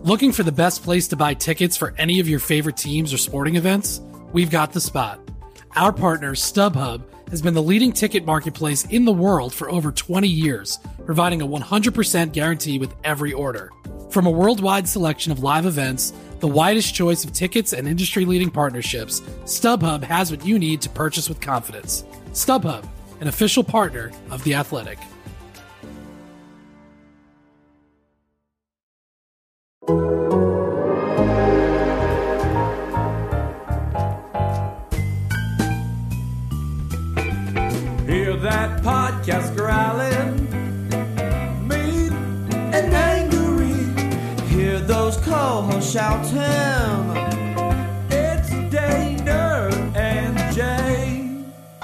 Looking for the best place to buy tickets for any of your favorite teams or sporting events? We've got the spot. Our partner, StubHub, has been the leading ticket marketplace in the world for over 20 years, providing a 100% guarantee with every order. From a worldwide selection of live events, the widest choice of tickets and industry-leading partnerships, StubHub has what you need to purchase with confidence. StubHub, an official partner of The Athletic. Hear that podcast growling, mean and angry. Hear those co-hosts shouting. It's Dana and Jay.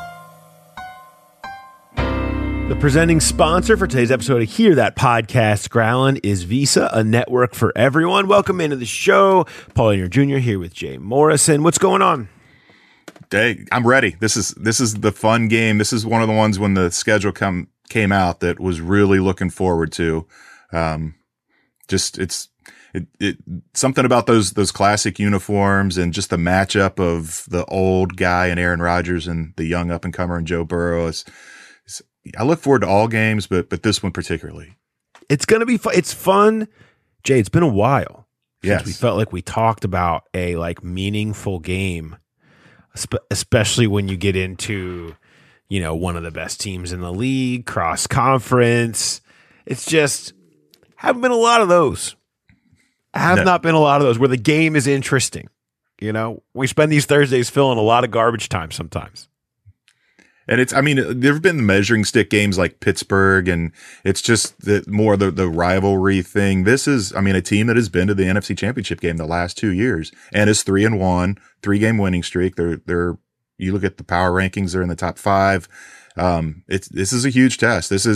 The presenting sponsor for today's episode of Hear That Podcast Growlin' is Visa, a network for everyone. Welcome into the show. Paul Ainer Jr. here with Jay Morrison. What's going on? Hey, I'm ready. This is the fun game. This is one of the ones when the schedule came out that was really looking forward to. It's something about those classic uniforms and just the matchup of the old guy and Aaron Rodgers and the young up and comer and Joe Burrow. I look forward to all games, but this one particularly. It's going to be fun. It's fun. Jay, it's been a while since we felt like we talked about a meaningful game, especially when you get into, one of the best teams in the league, cross conference. It's just haven't been a lot of those. Not been a lot of those where the game is interesting. We spend these Thursdays filling a lot of garbage time sometimes. And there have been measuring stick games like Pittsburgh, and it's just more the rivalry thing. This is, a team that has been to the NFC Championship game the last 2 years and is 3-1, 3-game winning streak. They're you look at the power rankings, they're in the top 5. This is a huge test. Are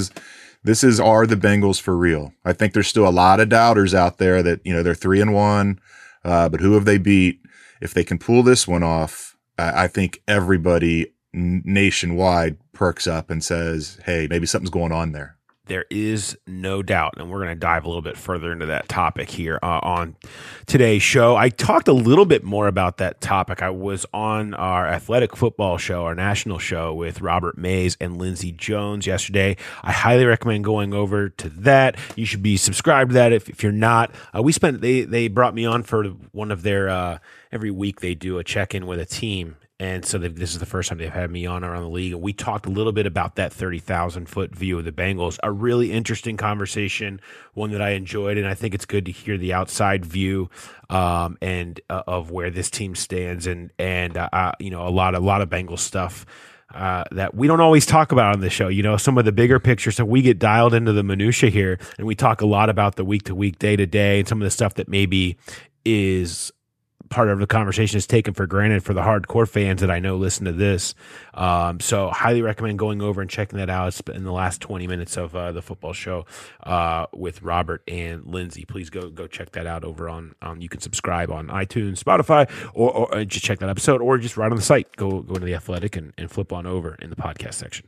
the Bengals for real? I think there's still a lot of doubters out there that, they're 3-1, but who have they beat? If they can pull this one off, I think everybody nationwide perks up and says, hey, maybe something's going on there. There is no doubt, and we're going to dive a little bit further into that topic here on today's show. I talked a little bit more about that topic. I was on our athletic football show, our national show with Robert Mays and Lindsey Jones yesterday. I highly recommend going over to that. You should be subscribed to that if you're not. They brought me on for one of their every week they do a check-in with a team. And so this is the first time they've had me on around the league. And we talked a little bit about that 30,000-foot view of the Bengals. A really interesting conversation, one that I enjoyed. And I think it's good to hear the outside view and of where this team stands. And a lot of Bengals stuff that we don't always talk about on the show. Some of the bigger pictures. So we get dialed into the minutia here. And we talk a lot about the week-to-week, day-to-day, and some of the stuff that maybe is part of the conversation is taken for granted for the hardcore fans that I know listen to this. So highly recommend going over and checking that out. It's in the last 20 minutes of the football show with Robert and Lindsey. Please go check that out over on you can subscribe on iTunes, Spotify, or just check that episode, or just right on the site. Go into The Athletic and flip on over in the podcast section.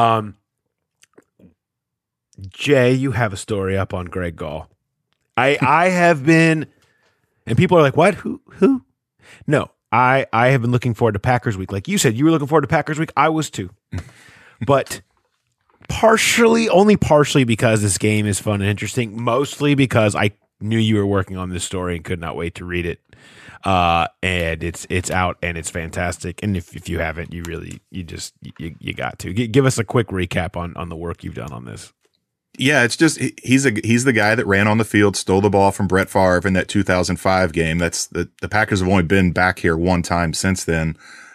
Jay, you have a story up on Greg Gall. I have been... And people are like, what? Who? No, I have been looking forward to Packers Week. Like you said, you were looking forward to Packers Week. I was too. But only partially because this game is fun and interesting. Mostly because I knew you were working on this story and could not wait to read it. And it's out and it's fantastic. And if you haven't, you got to. Give us a quick recap on the work you've done on this. Yeah, it's just he's the guy that ran on the field, stole the ball from Brett Favre in that 2005 game. That's the Packers have only been back here one time since then.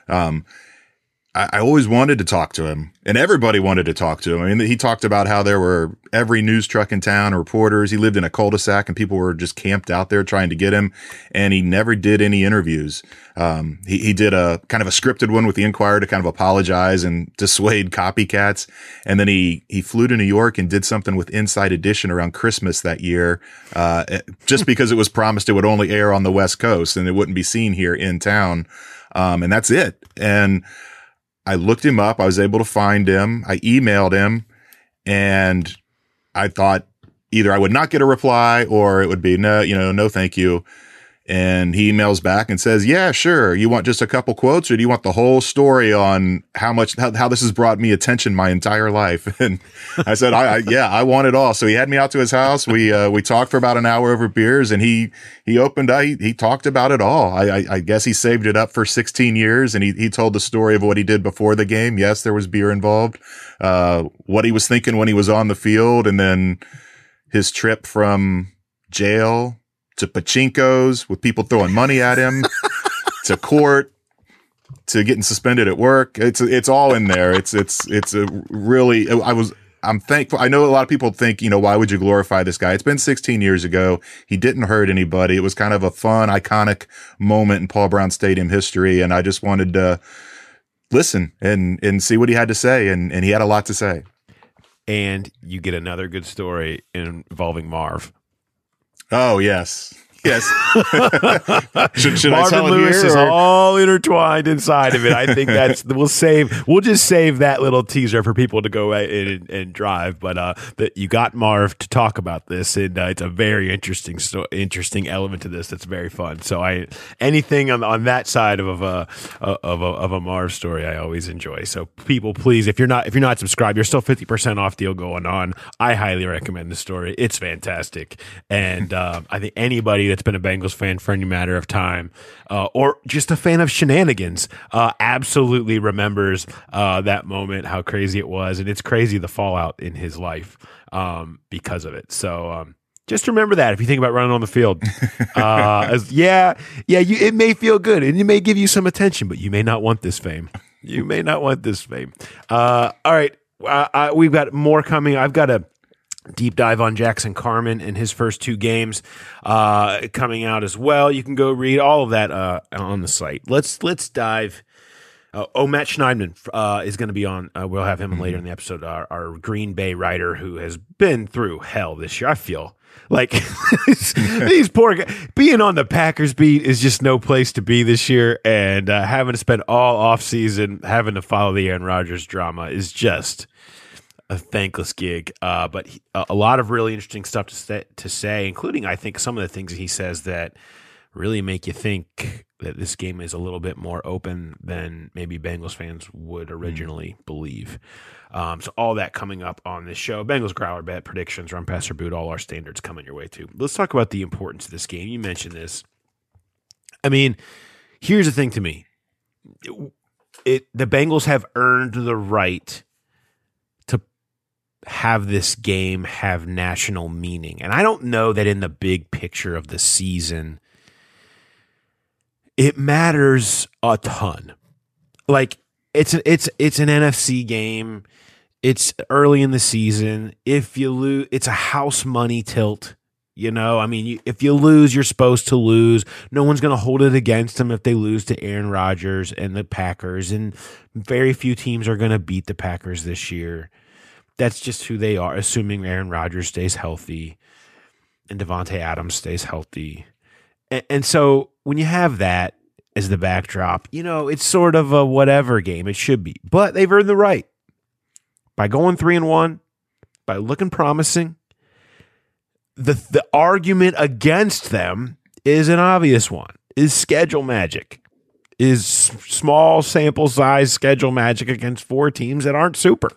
I always wanted to talk to him, and everybody wanted to talk to him. He talked about how there were every news truck in town, reporters. He lived in a cul-de-sac, and people were just camped out there trying to get him, and he never did any interviews. He did a kind of a scripted one with the Inquirer to kind of apologize and dissuade copycats, and then he flew to New York and did something with Inside Edition around Christmas that year, just because it was promised it would only air on the West Coast and it wouldn't be seen here in town, and that's it. And I looked him up. I was able to find him. I emailed him, and I thought either I would not get a reply or it would be no, thank you. And he emails back and says, yeah, sure. You want just a couple quotes, or do you want the whole story on how this has brought me attention my entire life? And I said, I want it all. So he had me out to his house. We talked for about an hour over beers, and he opened up, he talked about it all. I guess he saved it up for 16 years, and he told the story of what he did before the game. Yes, there was beer involved, what he was thinking when he was on the field, and then his trip from jail to pachinko's with people throwing money at him, to court, to getting suspended at work. It's all in there. I'm thankful. I know a lot of people think, why would you glorify this guy? It's been 16 years ago. He didn't hurt anybody. It was kind of a fun, iconic moment in Paul Brown Stadium history. And I just wanted to listen and see what he had to say. And he had a lot to say. And you get another good story involving Marv. Oh, yes. Yes. should I Marvin tell it Lewis here, is or? all intertwined inside of it. I think we'll just save that little teaser for people to go in and drive. But you got Marv to talk about this, and it's a very interesting element to this that's very fun. So anything on that side of a Marv story, I always enjoy. So people, please, if you're not subscribed, you're still 50% off deal going on. I highly recommend the story. It's fantastic, and I think anybody that's been a Bengals fan for any matter of time, or just a fan of shenanigans, absolutely remembers that moment, how crazy it was, and it's crazy the fallout in his life because of it. So just remember that if you think about running on the field, it may feel good and it may give you some attention, but you may not want this fame. You may not want this fame. All right, we've got more coming. I've got a deep dive on Jackson Carman and his first two games coming out as well. You can go read all of that on the site. Let's dive. Matt Schneidman is going to be on. We'll have him later in the episode. Our Green Bay writer who has been through hell this year. I feel like these poor guys, being on the Packers beat is just no place to be this year, and having to spend all off season having to follow the Aaron Rodgers drama is just a thankless gig, but a lot of really interesting stuff to say, including, I think, some of the things he says that really make you think that this game is a little bit more open than maybe Bengals fans would originally believe. So all that coming up on this show. Bengals Growler Bet, predictions, run, pass, or boot, all our standards coming your way too. Let's talk about the importance of this game. You mentioned this. I mean, here's the thing to me. The Bengals have earned the right to have this game have national meaning. And I don't know that in the big picture of the season, it matters a ton. Like it's an NFC game. It's early in the season. If you lose, it's a house money tilt. You know, I mean, if you lose, you're supposed to lose. No one's going to hold it against them if they lose to Aaron Rodgers and the Packers. And very few teams are going to beat the Packers this year. That's just who they are, assuming Aaron Rodgers stays healthy and Devontae Adams stays healthy. And so when you have that as the backdrop, you know, it's sort of a whatever game. It should be. But they've earned the right. By going 3-1, by looking promising, the argument against them is an obvious one, is schedule magic, is small sample size schedule magic against four teams that aren't super.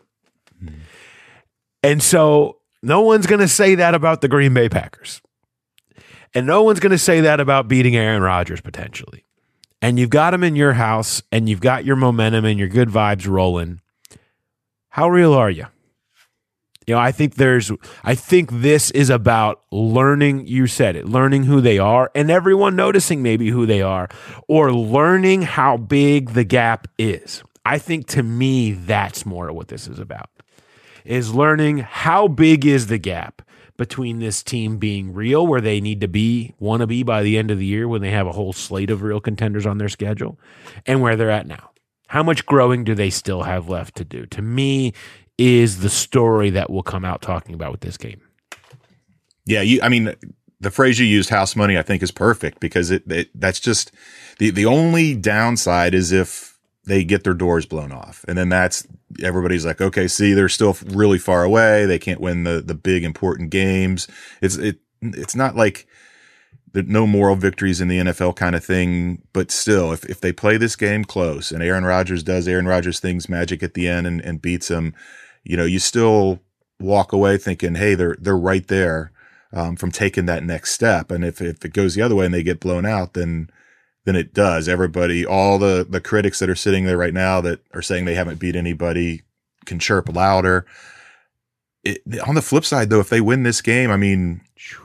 And so no one's going to say that about the Green Bay Packers. And no one's going to say that about beating Aaron Rodgers potentially. And you've got him in your house and you've got your momentum and your good vibes rolling. How real are you? You know, I think this is about learning, you said it, learning who they are and everyone noticing maybe who they are, or learning how big the gap is. I think to me, that's more what this is about, is learning how big is the gap between this team being real, where they want to be by the end of the year when they have a whole slate of real contenders on their schedule, and where they're at now. How much growing do they still have left to do? To me, is the story that we'll come out talking about with this game. Yeah, I mean, the phrase you used, house money, I think is perfect, because that's just the only downside is if they get their doors blown off. And then everybody's like, okay, see, they're still really far away. They can't win the big important games. It's not like no moral victories in the NFL kind of thing, but still, if they play this game close and Aaron Rodgers does Aaron Rodgers things magic at the end and beats them, you still walk away thinking, hey, they're right there from taking that next step. And if it goes the other way and they get blown out, then it does. Everybody, all the critics that are sitting there right now that are saying they haven't beat anybody can chirp louder. On the flip side, though, if they win this game, I mean,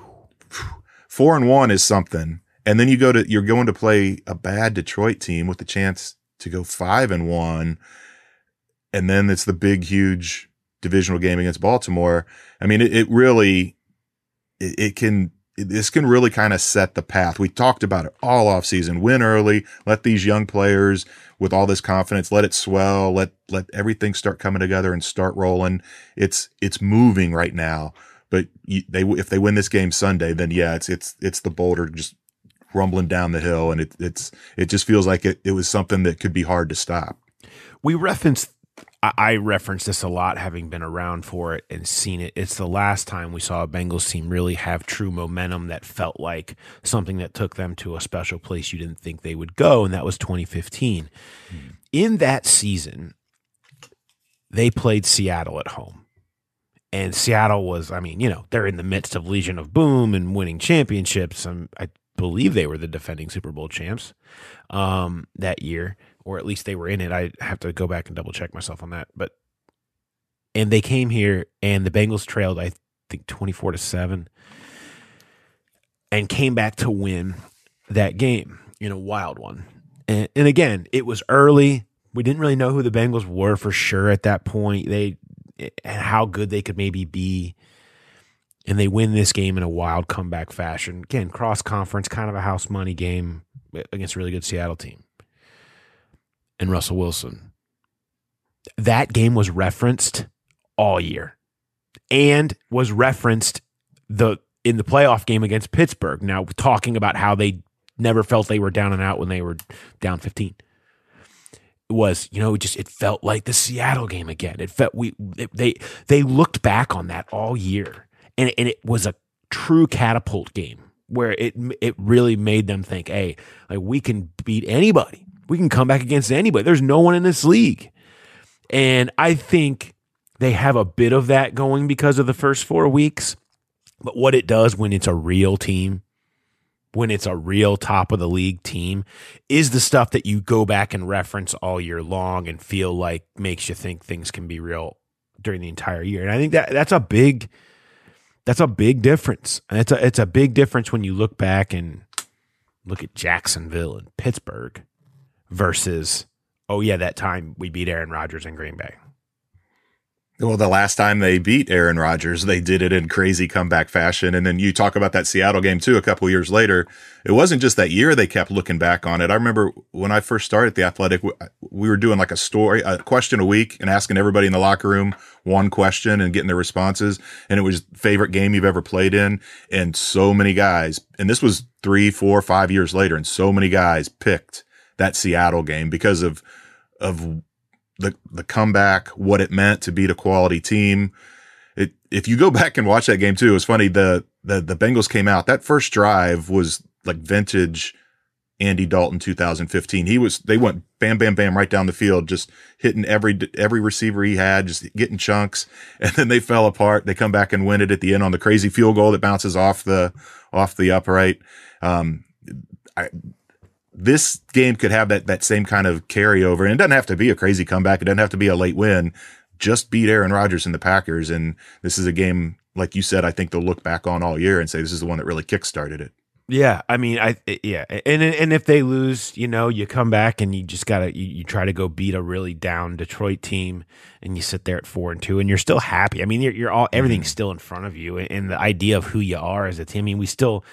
4-1 is something. And then you're going to play a bad Detroit team with the chance to go 5-1. And then it's the big, huge divisional game against Baltimore. I mean, this can really kind of set the path. We talked about it all off season. Win early, let these young players with all this confidence, let it swell, let everything start coming together and start rolling. It's moving right now. But if they win this game Sunday, then yeah, it's the boulder just rumbling down the hill, and it just feels like it was something that could be hard to stop. I reference this a lot, having been around for it and seen it. It's the last time we saw a Bengals team really have true momentum that felt like something that took them to a special place you didn't think they would go, and that was 2015. In that season, they played Seattle at home. And Seattle was, they're in the midst of Legion of Boom and winning championships. I believe they were the defending Super Bowl champs that year, or at least they were in it. I have to go back and double check myself on that. And they came here, and the Bengals trailed, I think, 24-7, and came back to win that game in a wild one. And again, it was early. We didn't really know who the Bengals were for sure at that point. And how good they could maybe be. And they win this game in a wild comeback fashion. Again, cross-conference, kind of a house money game against a really good Seattle team. And Russell Wilson. That game was referenced all year. And was referenced in the playoff game against Pittsburgh. Now, talking about how they never felt they were down and out when they were down 15. Was, it felt like the Seattle game again. It felt they looked back on that all year, and it was a true catapult game where it really made them think, hey, like, we can beat anybody. We can come back against anybody. There's no one in this league. And I think they have a bit of that going because of the first 4 weeks. But what it does when it's a real team, when it's a real top of the league team, is the stuff that you go back and reference all year long and feel like makes you think things can be real during the entire year. And I think that's a big difference. And it's a big difference when you look back and look at Jacksonville and Pittsburgh versus, oh yeah, that time we beat Aaron Rodgers in Green Bay. Well, the last time they beat Aaron Rodgers, they did it in crazy comeback fashion. And then you talk about that Seattle game too, a couple years later. It wasn't just that year they kept looking back on it. I remember when I first started The Athletic, we were doing like a question a week and asking everybody in the locker room one question and getting their responses. And it was favorite game you've ever played in. And so many guys, and this was 3, 4, 5 years later, and so many guys picked that Seattle game because of the comeback, what it meant to beat a quality team. If you go back and watch that game too, it was funny. The Bengals came out, that first drive was like vintage Andy Dalton 2015. They went bam, bam, bam right down the field, just hitting every receiver he had, just getting chunks. And then they fell apart. They come back and win it at the end on the crazy field goal that bounces off the upright. This game could have that same kind of carryover, and it doesn't have to be a crazy comeback. It doesn't have to be a late win. Just beat Aaron Rodgers and the Packers, and this is a game, like you said, I think they'll look back on all year and say this is the one that really kickstarted it. Yeah, I mean, and if they lose, you come back and you just gotta you try to go beat a really down Detroit team, and you sit there at 4-2, and you're still happy. I mean, you're all everything's still in front of you, and the idea of who you are as a team. I mean, we still,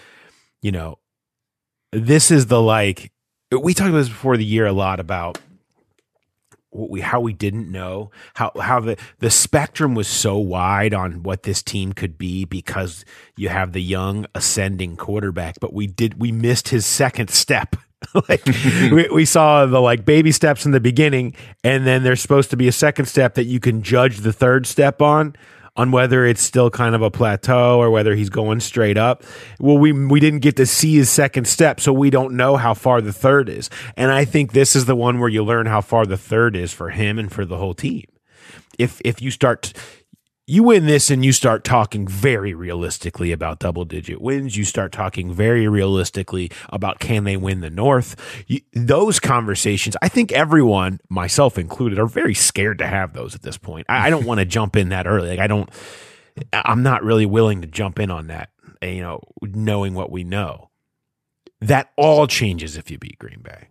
this is we talked about this before the year a lot about how we didn't know how the spectrum was so wide on what this team could be because you have the young ascending quarterback, but we missed his second step Like we saw the like baby steps in the beginning, and then there's supposed to be a second step that you can judge the third step on whether it's still kind of a plateau or whether he's going straight up. Well, we didn't get to see his second step, so we don't know how far the third is. And I think this is the one where you learn how far the third is for him and for the whole team. If you win this and you start talking very realistically about double-digit wins, you start talking very realistically about can they win the North. Those conversations, I think everyone, myself included, are very scared to have those at this point. I don't want to jump in that early. Like I'm not really willing to jump in on that, knowing what we know. That all changes if you beat Green Bay.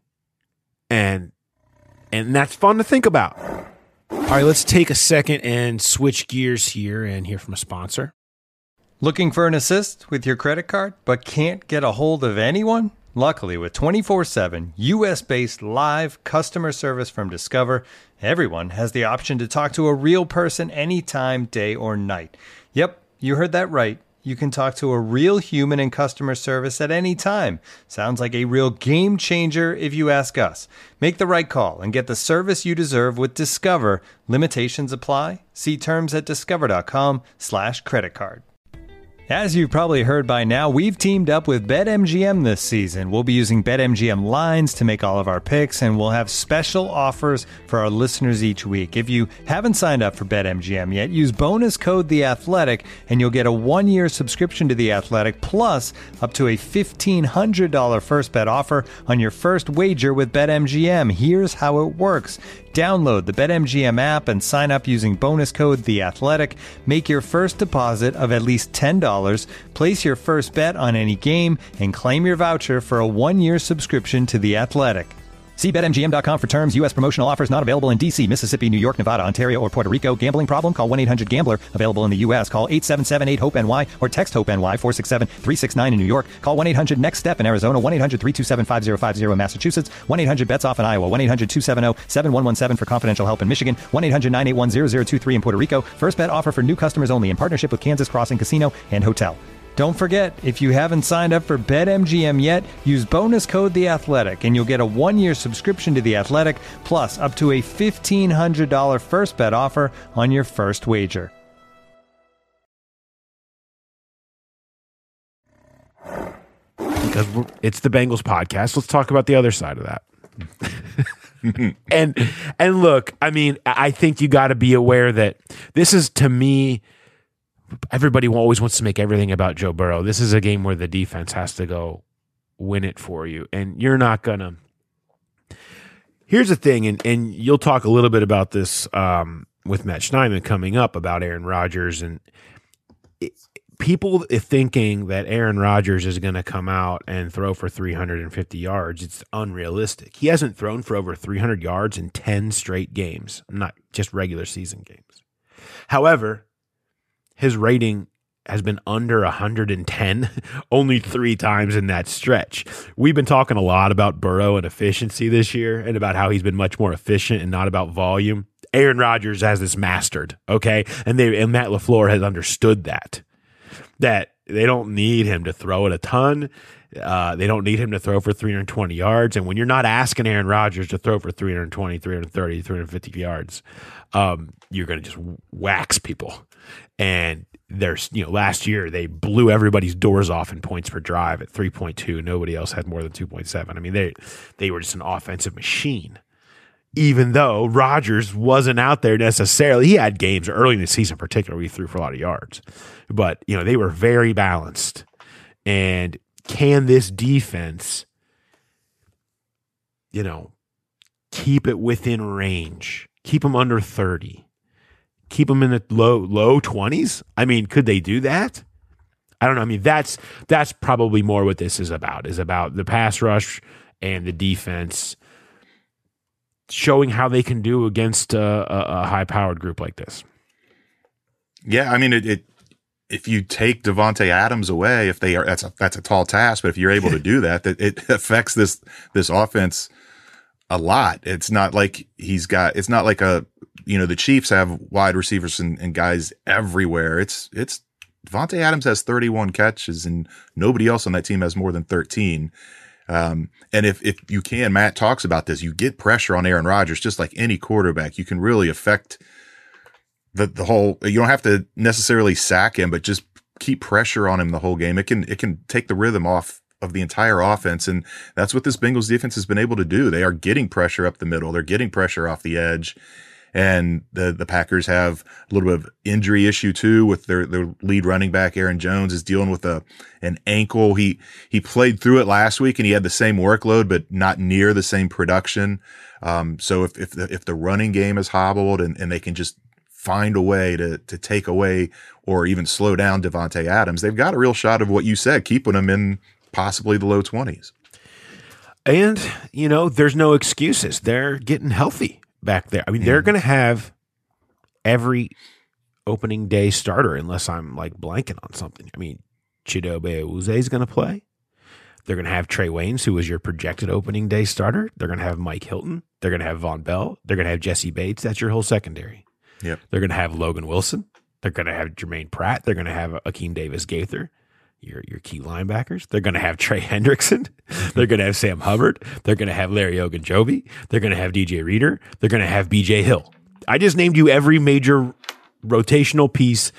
And that's fun to think about. All right, let's take a second and switch gears here and hear from a sponsor. Looking for an assist with your credit card but can't get a hold of anyone? Luckily, with 24/7 U.S.-based live customer service from Discover, everyone has the option to talk to a real person anytime, day or night. Yep, you heard that right. You can talk to a real human in customer service at any time. Sounds like a real game changer if you ask us. Make the right call and get the service you deserve with Discover. Limitations apply. See terms at discover.com/creditcard. As you've probably heard by now, we've teamed up with BetMGM this season. We'll be using BetMGM lines to make all of our picks, and we'll have special offers for our listeners each week. If you haven't signed up for BetMGM yet, use bonus code The Athletic, and you'll get a 1-year subscription to The Athletic, plus up to a $1,500 first bet offer on your first wager with BetMGM. Here's how it works. Download the BetMGM app and sign up using bonus code The Athletic. Make your first deposit of at least $10. Place your first bet on any game and claim your voucher for a 1-year subscription to The Athletic. See BetMGM.com for terms. U.S. promotional offers not available in D.C., Mississippi, New York, Nevada, Ontario, or Puerto Rico. Gambling problem? Call 1-800-GAMBLER. Available in the U.S. Call 877-8-HOPE-NY or text HOPE-NY 467-369 in New York. Call 1-800-NEXT-STEP in Arizona. 1-800-327-5050 in Massachusetts. 1-800-BETS-OFF in Iowa. 1-800-270-7117 for confidential help in Michigan. 1-800-981-0023 in Puerto Rico. First bet offer for new customers only in partnership with Kansas Crossing Casino and Hotel. Don't forget, if you haven't signed up for BetMGM yet, use bonus code The Athletic, and you'll get a 1-year subscription to The Athletic, plus up to a $1,500 first bet offer on your first wager. Because it's the Bengals podcast, let's talk about the other side of that. and look, I mean, I think you got to be aware that this is, to me, everybody always wants to make everything about Joe Burrow. This is a game where the defense has to go win it for you, and you're not going to. Here's the thing, and you'll talk a little bit about this with Matt Schneidman coming up about Aaron Rodgers, and people thinking that Aaron Rodgers is going to come out and throw for 350 yards, it's unrealistic. He hasn't thrown for over 300 yards in 10 straight games, not just regular season games. However, his rating has been under 110 only 3 times in that stretch. We've been talking a lot about Burrow and efficiency this year and about how he's been much more efficient and not about volume. Aaron Rodgers has this mastered, okay? And Matt LaFleur has understood that they don't need him to throw it a ton. They don't need him to throw for 320 yards. And when you're not asking Aaron Rodgers to throw for 320, 330, 350 yards, you're going to just wax people. And there's, last year they blew everybody's doors off in points per drive at 3.2. Nobody else had more than 2.7. I mean, they were just an offensive machine. Even though Rodgers wasn't out there necessarily, he had games early in the season, particularly, he threw for a lot of yards. But, they were very balanced. And can this defense, keep it within range, keep them under 30, keep them in the low 20s? I mean, could they do that? I don't know. I mean, that's probably more what this is about the pass rush and the defense showing how they can do against a high-powered group like this. Yeah, I mean, if you take Devontae Adams away, that's a tall task, but if you're able to do that, it affects this offense a lot. It's not like the Chiefs have wide receivers and guys everywhere. It's Devontae Adams has 31 catches and nobody else on that team has more than 13. And if you can, Matt talks about this, you get pressure on Aaron Rodgers, just like any quarterback, you can really affect the whole, you don't have to necessarily sack him, but just keep pressure on him the whole game. It can take the rhythm off of the entire offense. And that's what this Bengals defense has been able to do. They are getting pressure up the middle. They're getting pressure off the edge. And the Packers have a little bit of injury issue too with their lead running back. Aaron Jones is dealing with an ankle. He played through it last week and he had the same workload, but not near the same production. So if the running game is hobbled and they can just find a way to take away or even slow down Devontae Adams, they've got a real shot of what you said, keeping them in possibly the low 20s. And, there's no excuses. They're getting healthy back there. I mean, they're going to have every opening day starter unless I'm like blanking on something. I mean, Chidobe Awuzie is going to play. They're going to have Trey Waynes, who was your projected opening day starter. They're going to have Mike Hilton. They're going to have Von Bell. They're going to have Jesse Bates. That's your whole secondary. Yep. They're going to have Logan Wilson. They're going to have Jermaine Pratt. They're going to have Akeem Davis-Gaither, your key linebackers. They're going to have Trey Hendrickson. They're going to have Sam Hubbard. They're going to have Larry Ogunjobi. They're going to have DJ Reader. They're going to have BJ Hill. I just named you every major rotational piece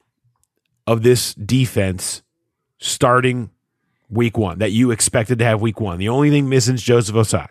of this defense starting week one that you expected to have week one. The only thing missing is Joseph Osai.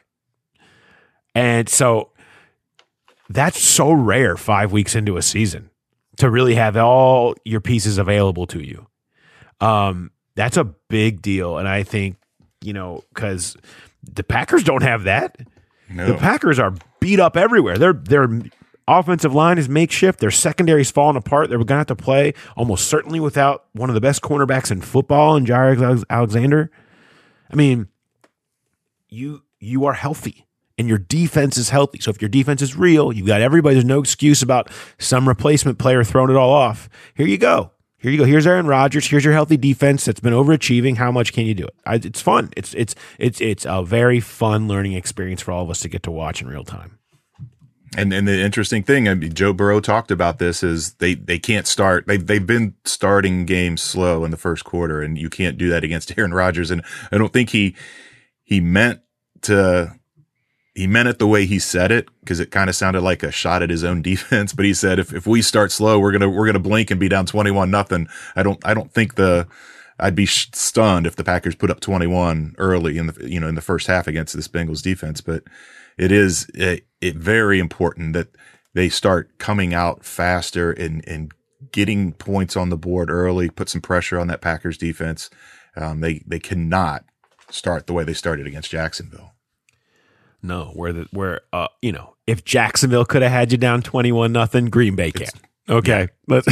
And so that's so rare 5 weeks into a season to really have all your pieces available to you. That's a big deal. And I think, because the Packers don't have that. No. The Packers are beat up everywhere. Their offensive line is makeshift. Their secondary is falling apart. They're going to have to play almost certainly without one of the best cornerbacks in football in Jaire Alexander. I mean, you are healthy. And your defense is healthy. So if your defense is real, you've got everybody. There's no excuse about some replacement player throwing it all off. Here you go. Here's Aaron Rodgers. Here's your healthy defense that's been overachieving. How much can you do it? It's fun. It's a very fun learning experience for all of us to get to watch in real time. And the interesting thing, I mean, Joe Burrow talked about this, is they can't start. They've been starting games slow in the first quarter, and you can't do that against Aaron Rodgers. And I don't think he meant to. He meant it the way he said it, because it kind of sounded like a shot at his own defense. But he said, if we start slow, we're gonna blink and be down 21-0. I don't think I'd be stunned if the Packers put up 21 early in the first half against this Bengals defense. But it is very important that they start coming out faster and getting points on the board early, put some pressure on that Packers defense. They cannot start the way they started against Jacksonville. No, if Jacksonville could have had you down 21-0, Green Bay can. Okay,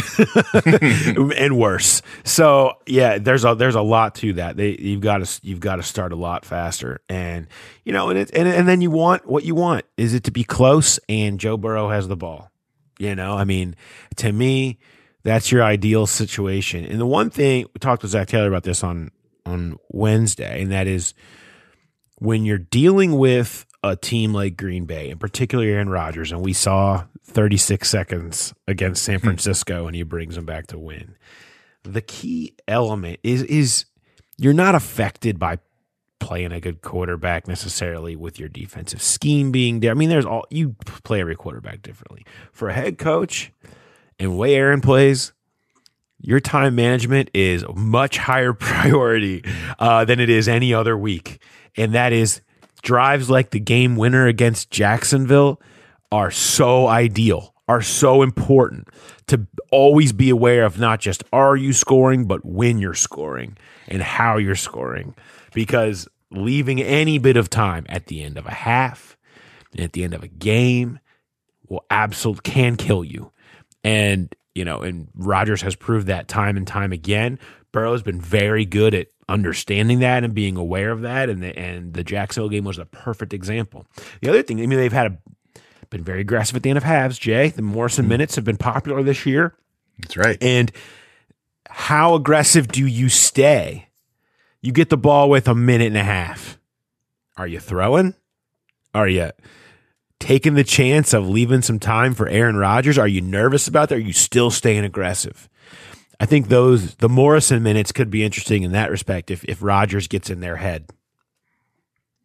and worse. So yeah, there's a lot to that. You've got to start a lot faster, and and then you want what you want is it to be close, and Joe Burrow has the ball. I mean, to me, that's your ideal situation. And the one thing we talked with Zach Taylor about this on Wednesday, and that is when you're dealing with a team like Green Bay, and particularly Aaron Rodgers, and we saw 36 seconds against San Francisco and he brings them back to win. The key element is you're not affected by playing a good quarterback necessarily with your defensive scheme being there. I mean, you play every quarterback differently. For a head coach and the way Aaron plays, your time management is a much higher priority than it is any other week. And that is drives like the game winner against Jacksonville are so ideal, are so important to always be aware of not just are you scoring, but when you're scoring and how you're scoring. Because leaving any bit of time at the end of a half, at the end of a game, can kill you. And Rodgers has proved that time and time again. Burrow's been very good at understanding that and being aware of that, and the Jacksonville game was a perfect example. The other thing, they've been very aggressive at the end of halves, Jay. The Morrison minutes have been popular this year. That's right. And how aggressive do you stay? You get the ball with a minute and a half. Are you throwing? Are you taking the chance of leaving some time for Aaron Rodgers? Are you nervous about that? Are you still staying aggressive? I think the Morrison minutes could be interesting in that respect if Rodgers gets in their head.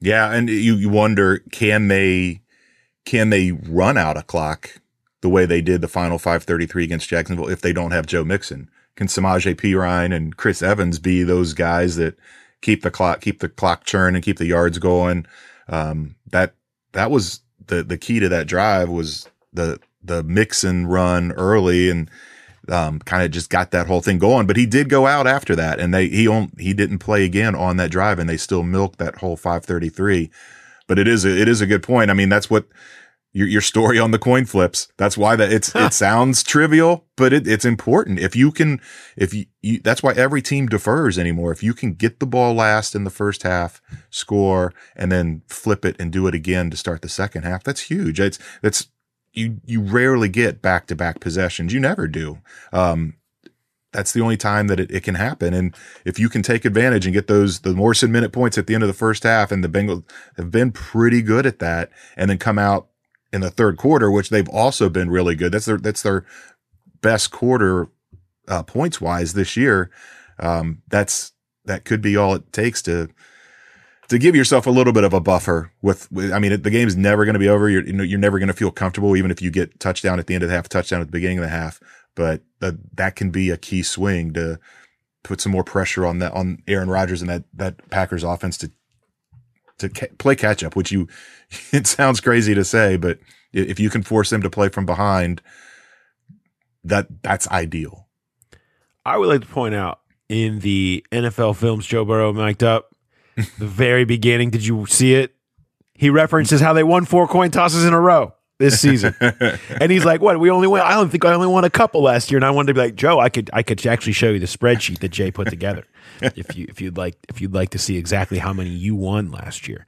Yeah, and you wonder, can they run out a clock the way they did the final 5:33 against Jacksonville if they don't have Joe Mixon? Can Samaje Perine and Chris Evans be those guys that keep the clock churn and keep the yards going? That was the key to that drive, was the Mixon run early, and kind of just got that whole thing going. But he did go out after that, and he didn't play again on that drive, and they still milked that whole 5:33. But it is a good point. I mean, that's what your story on the coin flips. That's why it sounds trivial, but it's important. If you that's why every team defers anymore. If you can get the ball last in the first half, score, and then flip it and do it again to start the second half, that's huge. You rarely get back-to-back possessions. You never do. That's the only time that it can happen. And if you can take advantage and get the Morrison minute points at the end of the first half, and the Bengals have been pretty good at that, and then come out in the third quarter, which they've also been really good. That's their best quarter, points wise this year. That could be all it takes to give yourself a little bit of a buffer I mean, the game's never going to be over. You're never going to feel comfortable, even if you get touchdown at the end of the half, touchdown at the beginning of the half. But that can be a key swing to put some more pressure on Aaron Rodgers and that Packers offense to play catch up, which it sounds crazy to say, but if you can force them to play from behind, that's ideal. I would like to point out, in the NFL films Joe Burrow mic'd up, the very beginning, did you see it? He references how they won 4 coin tosses in a row this season. And he's like, what, I don't think I only won a couple last year. And I wanted to be like, Joe, I could actually show you the spreadsheet that Jay put together if you'd like to see exactly how many you won last year.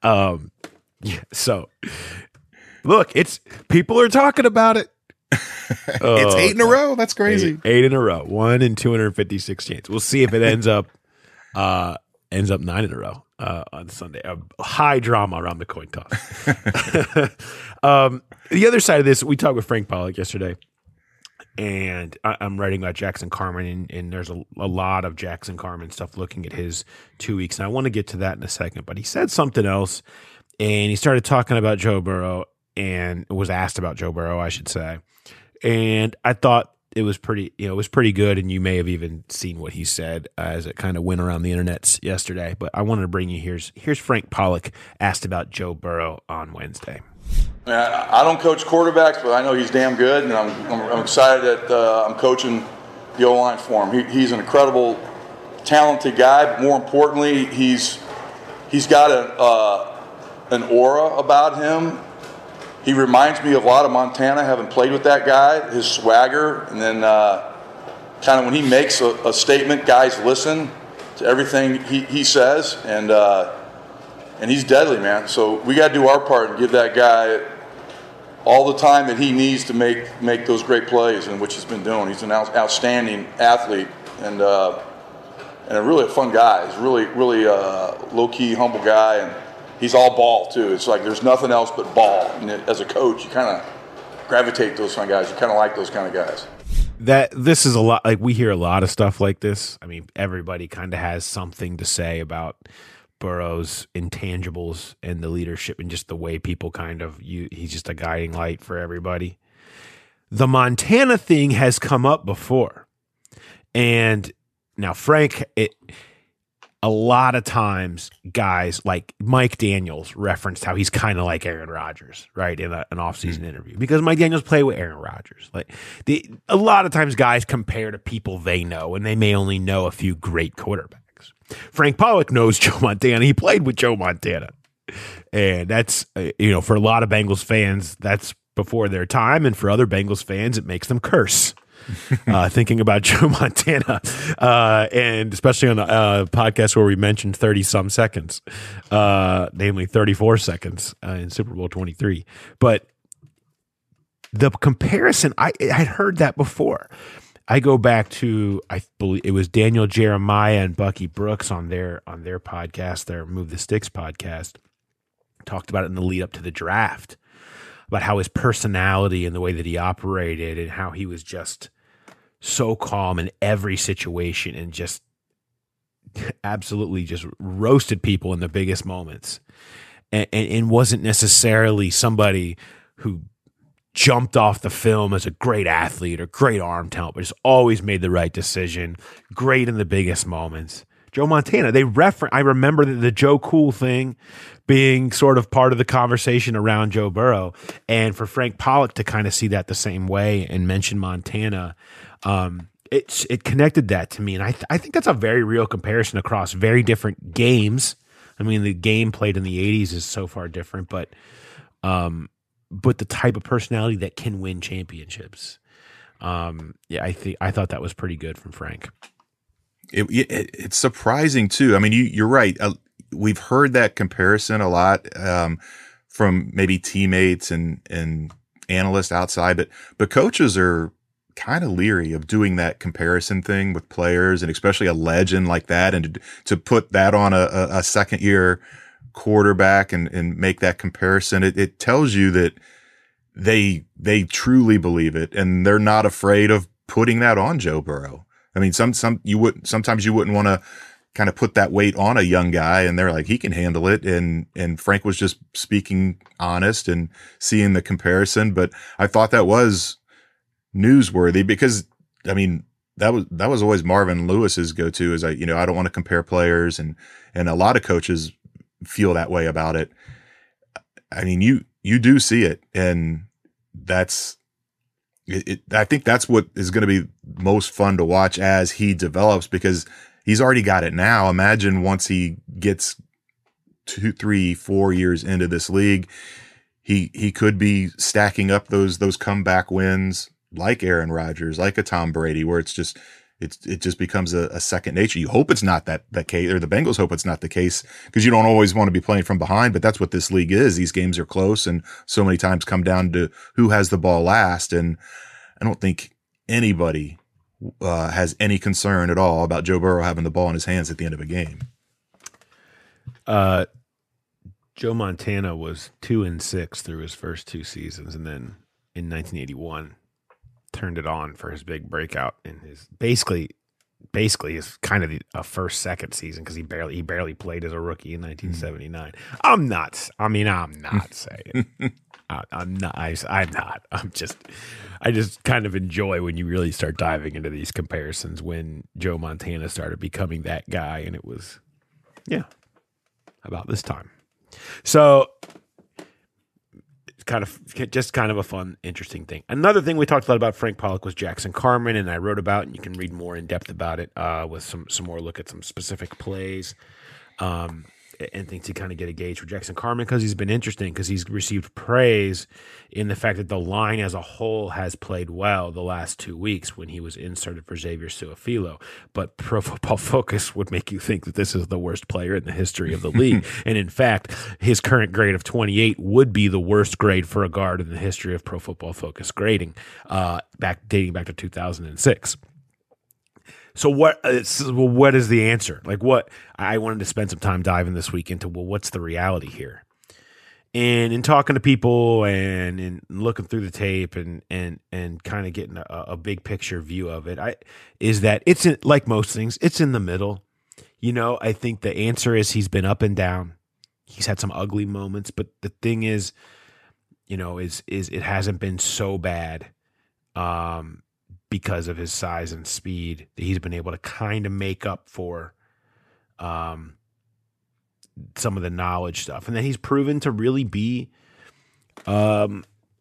So look, people are talking about it. It's 8 in a row. That's crazy. 8 in a row. 1 in 256 chance. We'll see if it ends up 9 in a row on Sunday. High drama around the coin toss. The other side of this, we talked with Frank Pollock yesterday, and I'm writing about Jackson Carman, and there's a lot of Jackson Carman stuff looking at his 2 weeks, and I want to get to that in a second. But he said something else, and he started talking about Joe Burrow, and was asked about Joe Burrow, I should say. And I thought it was pretty good, and you may have even seen what he said as it kind of went around the internet yesterday. But I wanted to bring you here's Frank Pollock asked about Joe Burrow on Wednesday. I don't coach quarterbacks, but I know he's damn good, and I'm excited that I'm coaching the O-line for him. He's an incredible, talented guy, but more importantly, he's got an aura about him. He reminds me of a lot of Montana, having played with that guy, his swagger, and then kind of when he makes a statement, guys listen to everything he says, and he's deadly, man. So we got to do our part and give that guy all the time that he needs to make those great plays, and which he's been doing. He's an outstanding athlete and a really fun guy. He's really low-key, humble guy, and he's all ball too. It's like there's nothing else but ball. And as a coach, you kind of gravitate to those kind of guys. You kind of like those kind of guys. This is a lot. Like, we hear a lot of stuff like this. I mean, everybody kind of has something to say about Burrow's intangibles and the leadership and just the way people he's just a guiding light for everybody. The Montana thing has come up before. And now Frank, a lot of times guys like Mike Daniels referenced how he's kind of like Aaron Rodgers, right, in an offseason interview, because Mike Daniels played with Aaron Rodgers. Like, a lot of times guys compare to people they know, and they may only know a few great quarterbacks. Frank Pollock knows Joe Montana. He played with Joe Montana. And that's, for a lot of Bengals fans, that's before their time. And for other Bengals fans, it makes them curse. Thinking about Joe Montana, and especially on a podcast where we mentioned 30-some seconds, namely 34 seconds in Super Bowl 23. But the comparison, I had heard that before. I go back to, I believe it was Daniel Jeremiah and Bucky Brooks on their podcast, their Move the Sticks podcast, talked about it in the lead up to the draft, about how his personality and the way that he operated and how he was just so calm in every situation and just absolutely just roasted people in the biggest moments, and wasn't necessarily somebody who jumped off the film as a great athlete or great arm talent, but just always made the right decision, great in the biggest moments. Joe Montana, I remember the Joe Cool thing being sort of part of the conversation around Joe Burrow, and for Frank Pollock to kind of see that the same way and mention Montana, it connected that to me, and I think that's a very real comparison across very different games. I mean, the game played in the 80s is so far different, but the type of personality that can win championships. I thought that was pretty good from Frank. It's surprising too. I mean, you're right. We've heard that comparison a lot from maybe teammates and analysts outside, but coaches are kind of leery of doing that comparison thing with players, and especially a legend like that, and to put that on a second year quarterback and make that comparison. It tells you that they truly believe it, and they're not afraid of putting that on Joe Burrow. I mean, sometimes you wouldn't want to kind of put that weight on a young guy, and they're like, he can handle it. And Frank was just speaking honest and seeing the comparison. But I thought that was newsworthy because, I mean, that was always Marvin Lewis's go-to is I don't want to compare players, and a lot of coaches feel that way about it. I mean, you do see it, and that's it. I think that's what is going to be most fun to watch as he develops, because he's already got it now. Imagine once he gets 2, 3, 4 years into this league, he could be stacking up those comeback wins like Aaron Rodgers, like a Tom Brady, where it just becomes a second nature. You hope it's not that case, or the Bengals hope it's not the case, because you don't always want to be playing from behind, but that's what this league is. These games are close, and so many times come down to who has the ball last. And I don't think anybody has any concern at all about Joe Burrow having the ball in his hands at the end of a game. Joe Montana was 2-6 through his first 2 seasons, and then in 1981 turned it on for his big breakout in his basically his kind of a second season, because he barely played as a rookie in 1979. I'm not saying I'm not. I just kind of enjoy when you really start diving into these comparisons, when Joe Montana started becoming that guy, and it was about this time. So kind of a fun, interesting thing. Another thing we talked a lot about Frank Pollock was Jackson Carman, and I wrote about, and you can read more in depth about it with some more look at some specific plays and things to kind of get a gauge for Jackson Carman, because he's been interesting, because he's received praise in the fact that the line as a whole has played well the last 2 weeks when he was inserted for Xavier Su'a-Filo. But Pro Football Focus would make you think that this is the worst player in the history of the league. And in fact, his current grade of 28 would be the worst grade for a guard in the history of Pro Football Focus grading, dating back to 2006. So what is the answer? Like, what I wanted to spend some time diving this week into, what's the reality here? And in talking to people and in looking through the tape and kind of getting a big picture view of it, is that it's like most things, it's in the middle. I think the answer is he's been up and down. He's had some ugly moments, but the thing is, is it hasn't been so bad. Because of his size and speed, that he's been able to kind of make up for some of the knowledge stuff. And then he's proven to really be a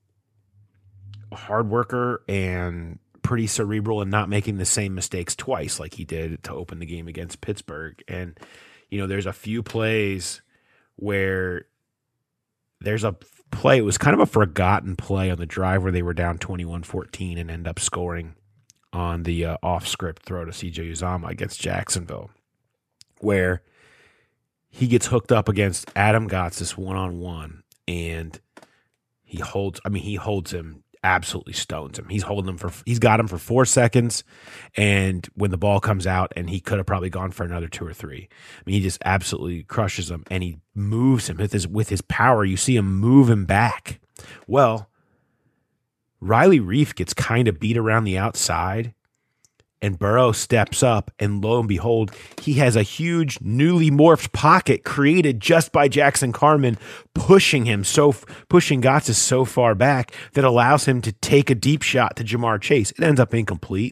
hard worker and pretty cerebral, and not making the same mistakes twice like he did to open the game against Pittsburgh. And, there's a few plays where there's a play, it was kind of a forgotten play on the drive where they were down 21-14 and end up scoring on the off-script throw to CJ Uzomah against Jacksonville, where he gets hooked up against Adam Gotsis one-on-one, and he holds him, absolutely stones him. He's got him for 4 seconds, and when the ball comes out, and he could have probably gone for another 2 or 3. He just absolutely crushes him, and he moves him with his power. You see him move him back. Well, Riley Reiff gets kind of beat around the outside, And Burrow steps up, and lo and behold, he has a huge newly morphed pocket created just by Jackson Carman pushing Gotsis so far back that allows him to take a deep shot to Jamar Chase. It ends up incomplete.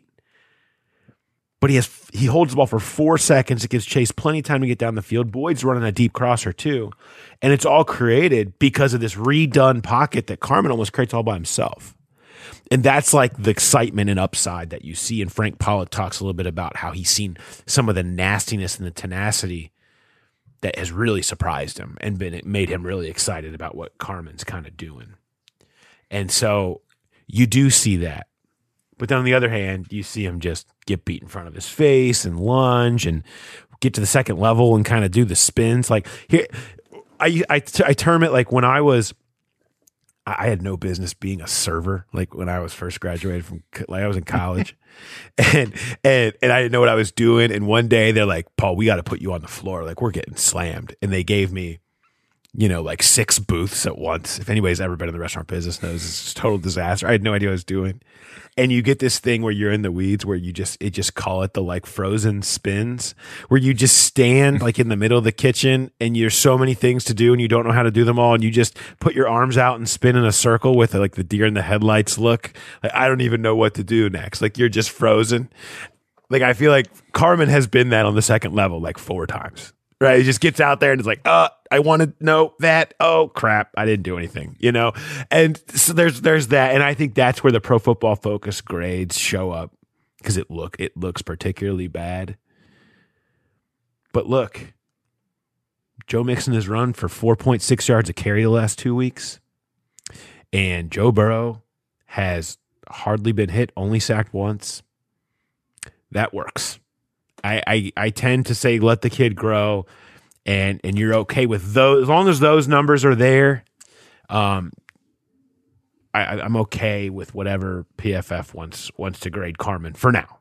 But he holds the ball for 4 seconds. It gives Chase plenty of time to get down the field. Boyd's running a deep crosser too. And it's all created because of this redone pocket that Carman almost creates all by himself. And that's like the excitement and upside that you see. And Frank Pollock talks a little bit about how he's seen some of the nastiness and the tenacity that has really surprised him and made him really excited about what Carman's kind of doing. And so you do see that. But then on the other hand, you see him just get beat in front of his face and lunge and get to the second level and kind of do the spins. Like here, I term it like when I had no business being a server. Like when I was first graduated from, like I was in college, and I didn't know what I was doing. And one day they're like, "Paul, we got to put you on the floor. Like we're getting slammed." And they gave me, like 6 booths at once. If anybody's ever been in the restaurant business knows it's a total disaster. I had no idea what I was doing. And you get this thing where you're in the weeds where you call it the like frozen spins, where you just stand like in the middle of the kitchen and there's so many things to do and you don't know how to do them all. And you just put your arms out and spin in a circle with like the deer in the headlights look. Like, I don't even know what to do next. Like you're just frozen. Like, I feel like Carman has been that on the second level like 4 times. Right, he just gets out there and it's like, I want to know that. Oh crap, I didn't do anything, And so there's that, and I think that's where the Pro Football Focus grades show up because it looks particularly bad. But look, Joe Mixon has run for 4.6 yards a carry the last 2 weeks, and Joe Burrow has hardly been hit, only sacked once. That works. I tend to say let the kid grow, and you're okay with those as long as those numbers are there. I'm okay with whatever PFF wants to grade Carman for now.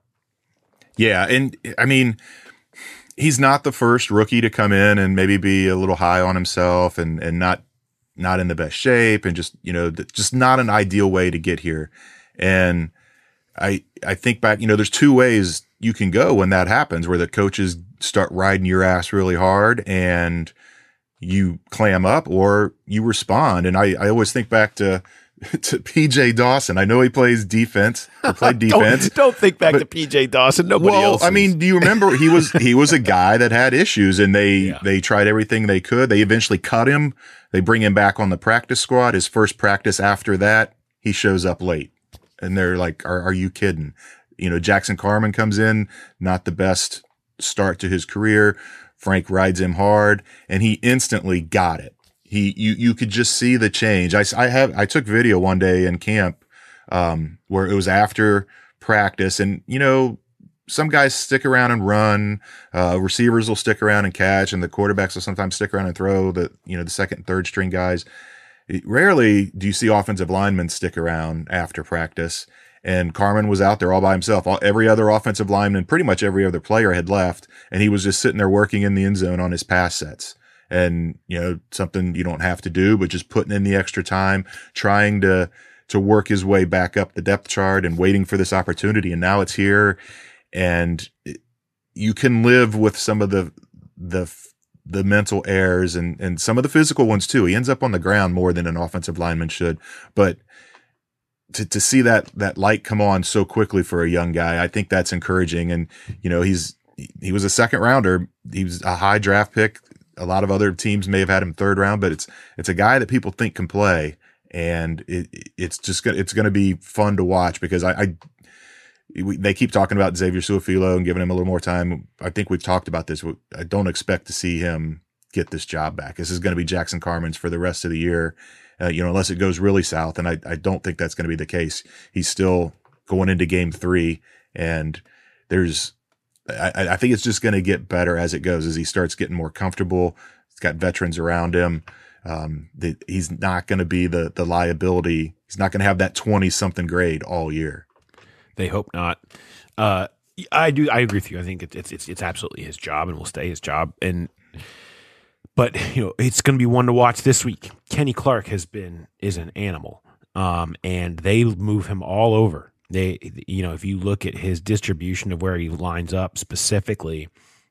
Yeah, and I mean, he's not the first rookie to come in and maybe be a little high on himself and not in the best shape and just not an ideal way to get here. And I think back, there's 2 ways you can go when that happens, where the coaches start riding your ass really hard and you clam up or you respond. And I always think back to PJ Dawson. I know he plays defense or played defense. Don't think back to PJ Dawson. Nobody else. I mean, do you remember he was a guy that had issues and they tried everything they could. They eventually cut him. They bring him back on the practice squad. His first practice after that, he shows up late. And they're like, are you kidding? Jackson Carman comes in, not the best start to his career. Frank rides him hard and he instantly got it. You could just see the change. I took video one day in camp, where it was after practice and, some guys stick around and run, receivers will stick around and catch, and the quarterbacks will sometimes stick around and throw the second and third string guys. Rarely do you see offensive linemen stick around after practice. And Carman was out there all by himself. Every other offensive lineman, pretty much every other player had left, and he was just sitting there working in the end zone on his pass sets. And, something you don't have to do, but just putting in the extra time, trying to work his way back up the depth chart and waiting for this opportunity. And now it's here, and you can live with some of the mental errors and some of the physical ones too. He ends up on the ground more than an offensive lineman should, but to see that light come on so quickly for a young guy, I think that's encouraging. And, he was a second rounder. He was a high draft pick. A lot of other teams may have had him 3rd round, but it's a guy that people think can play. And it's going to be fun to watch because they keep talking about Xavier Su'a-Filo and giving him a little more time. I think we've talked about this. I don't expect to see him get this job back. This is going to be Jackson Carman's for the rest of the year. Unless it goes really south. And I don't think that's going to be the case. He's still going into game 3 and I think it's just going to get better as it goes, as he starts getting more comfortable. He's got veterans around him. He's not going to be the liability. He's not going to have that 20-something grade all year. They hope not. I agree with you. I think it's absolutely his job and will stay his job. But it's going to be one to watch this week. Kenny Clark is an animal, and they move him all over if you look at his distribution of where he lines up specifically,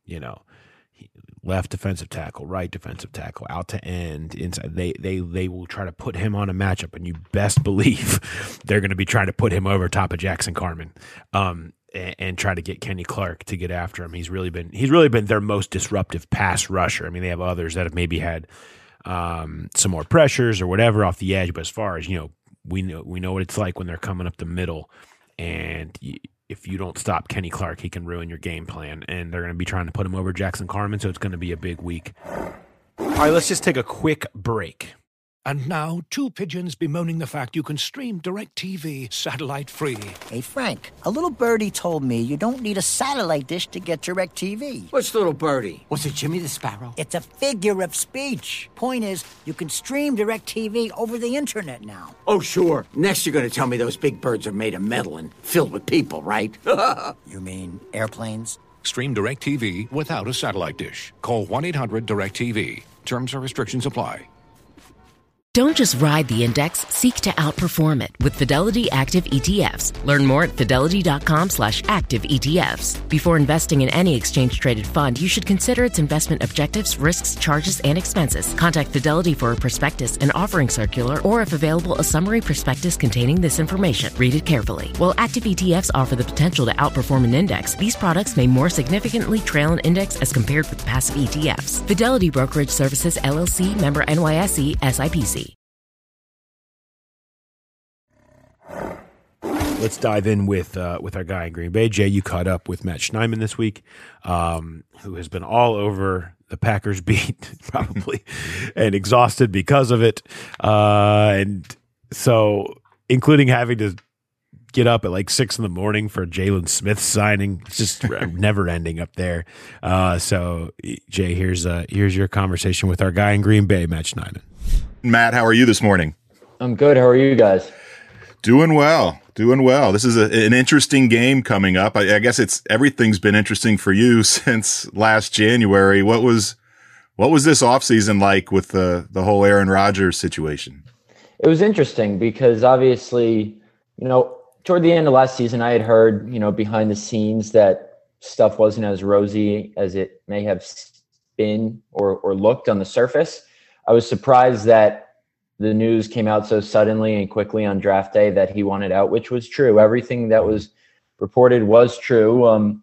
left defensive tackle, right defensive tackle, out to end, inside. They will try to put him on a matchup, and you best believe they're going to be trying to put him over top of Jackson Carman, and try to get Kenny Clark to get after him. He's really been their most disruptive pass rusher. I mean, they have others that have maybe had some more pressures or whatever off the edge, but as far as we know what it's like when they're coming up the middle, and if you don't stop Kenny Clark, he can ruin your game plan, and they're going to be trying to put him over Jackson Carman, so it's going to be a big week. All right, let's just take a quick break. And now, two pigeons bemoaning the fact you can stream DirecTV satellite-free. Hey, Frank, a little birdie told me you don't need a satellite dish to get DirecTV. Which little birdie? Was it Jimmy the Sparrow? It's a figure of speech. Point is, you can stream DirecTV over the internet now. Oh, sure. Next you're going to tell me those big birds are made of metal and filled with people, right? You mean airplanes? Stream DirecTV without a satellite dish. Call 1-800-DirecTV. Terms and restrictions apply. Don't just ride the index, seek to outperform it with Fidelity Active ETFs. Learn more at fidelity.com/active ETFs. Before investing in any exchange-traded fund, you should consider its investment objectives, risks, charges, and expenses. Contact Fidelity for a prospectus, an offering circular, or if available, a summary prospectus containing this information. Read it carefully. While active ETFs offer the potential to outperform an index, these products may more significantly trail an index as compared with passive ETFs. Fidelity Brokerage Services, LLC, member NYSE, SIPC. Let's dive in with our guy in Green Bay. Jay, you caught up with Matt Schneidman this week, who has been all over the Packers beat, probably, and exhausted because of it. And so, including having to get up at like 6 a.m. for Jalen Smith signing. It's just never ending up there. So, Jay, here's your conversation with our guy in Green Bay, Matt Schneidman. Matt, how are you this morning? I'm good. How are you guys? Doing well. This is an interesting game coming up. I guess everything's been interesting for you since last January. What was this offseason like with the whole Aaron Rodgers situation? It was interesting because obviously, toward the end of last season, I had heard, behind the scenes that stuff wasn't as rosy as it may have been or looked on the surface. I was surprised that the news came out so suddenly and quickly on draft day that he wanted out, which was true. Everything that was reported was true. I'm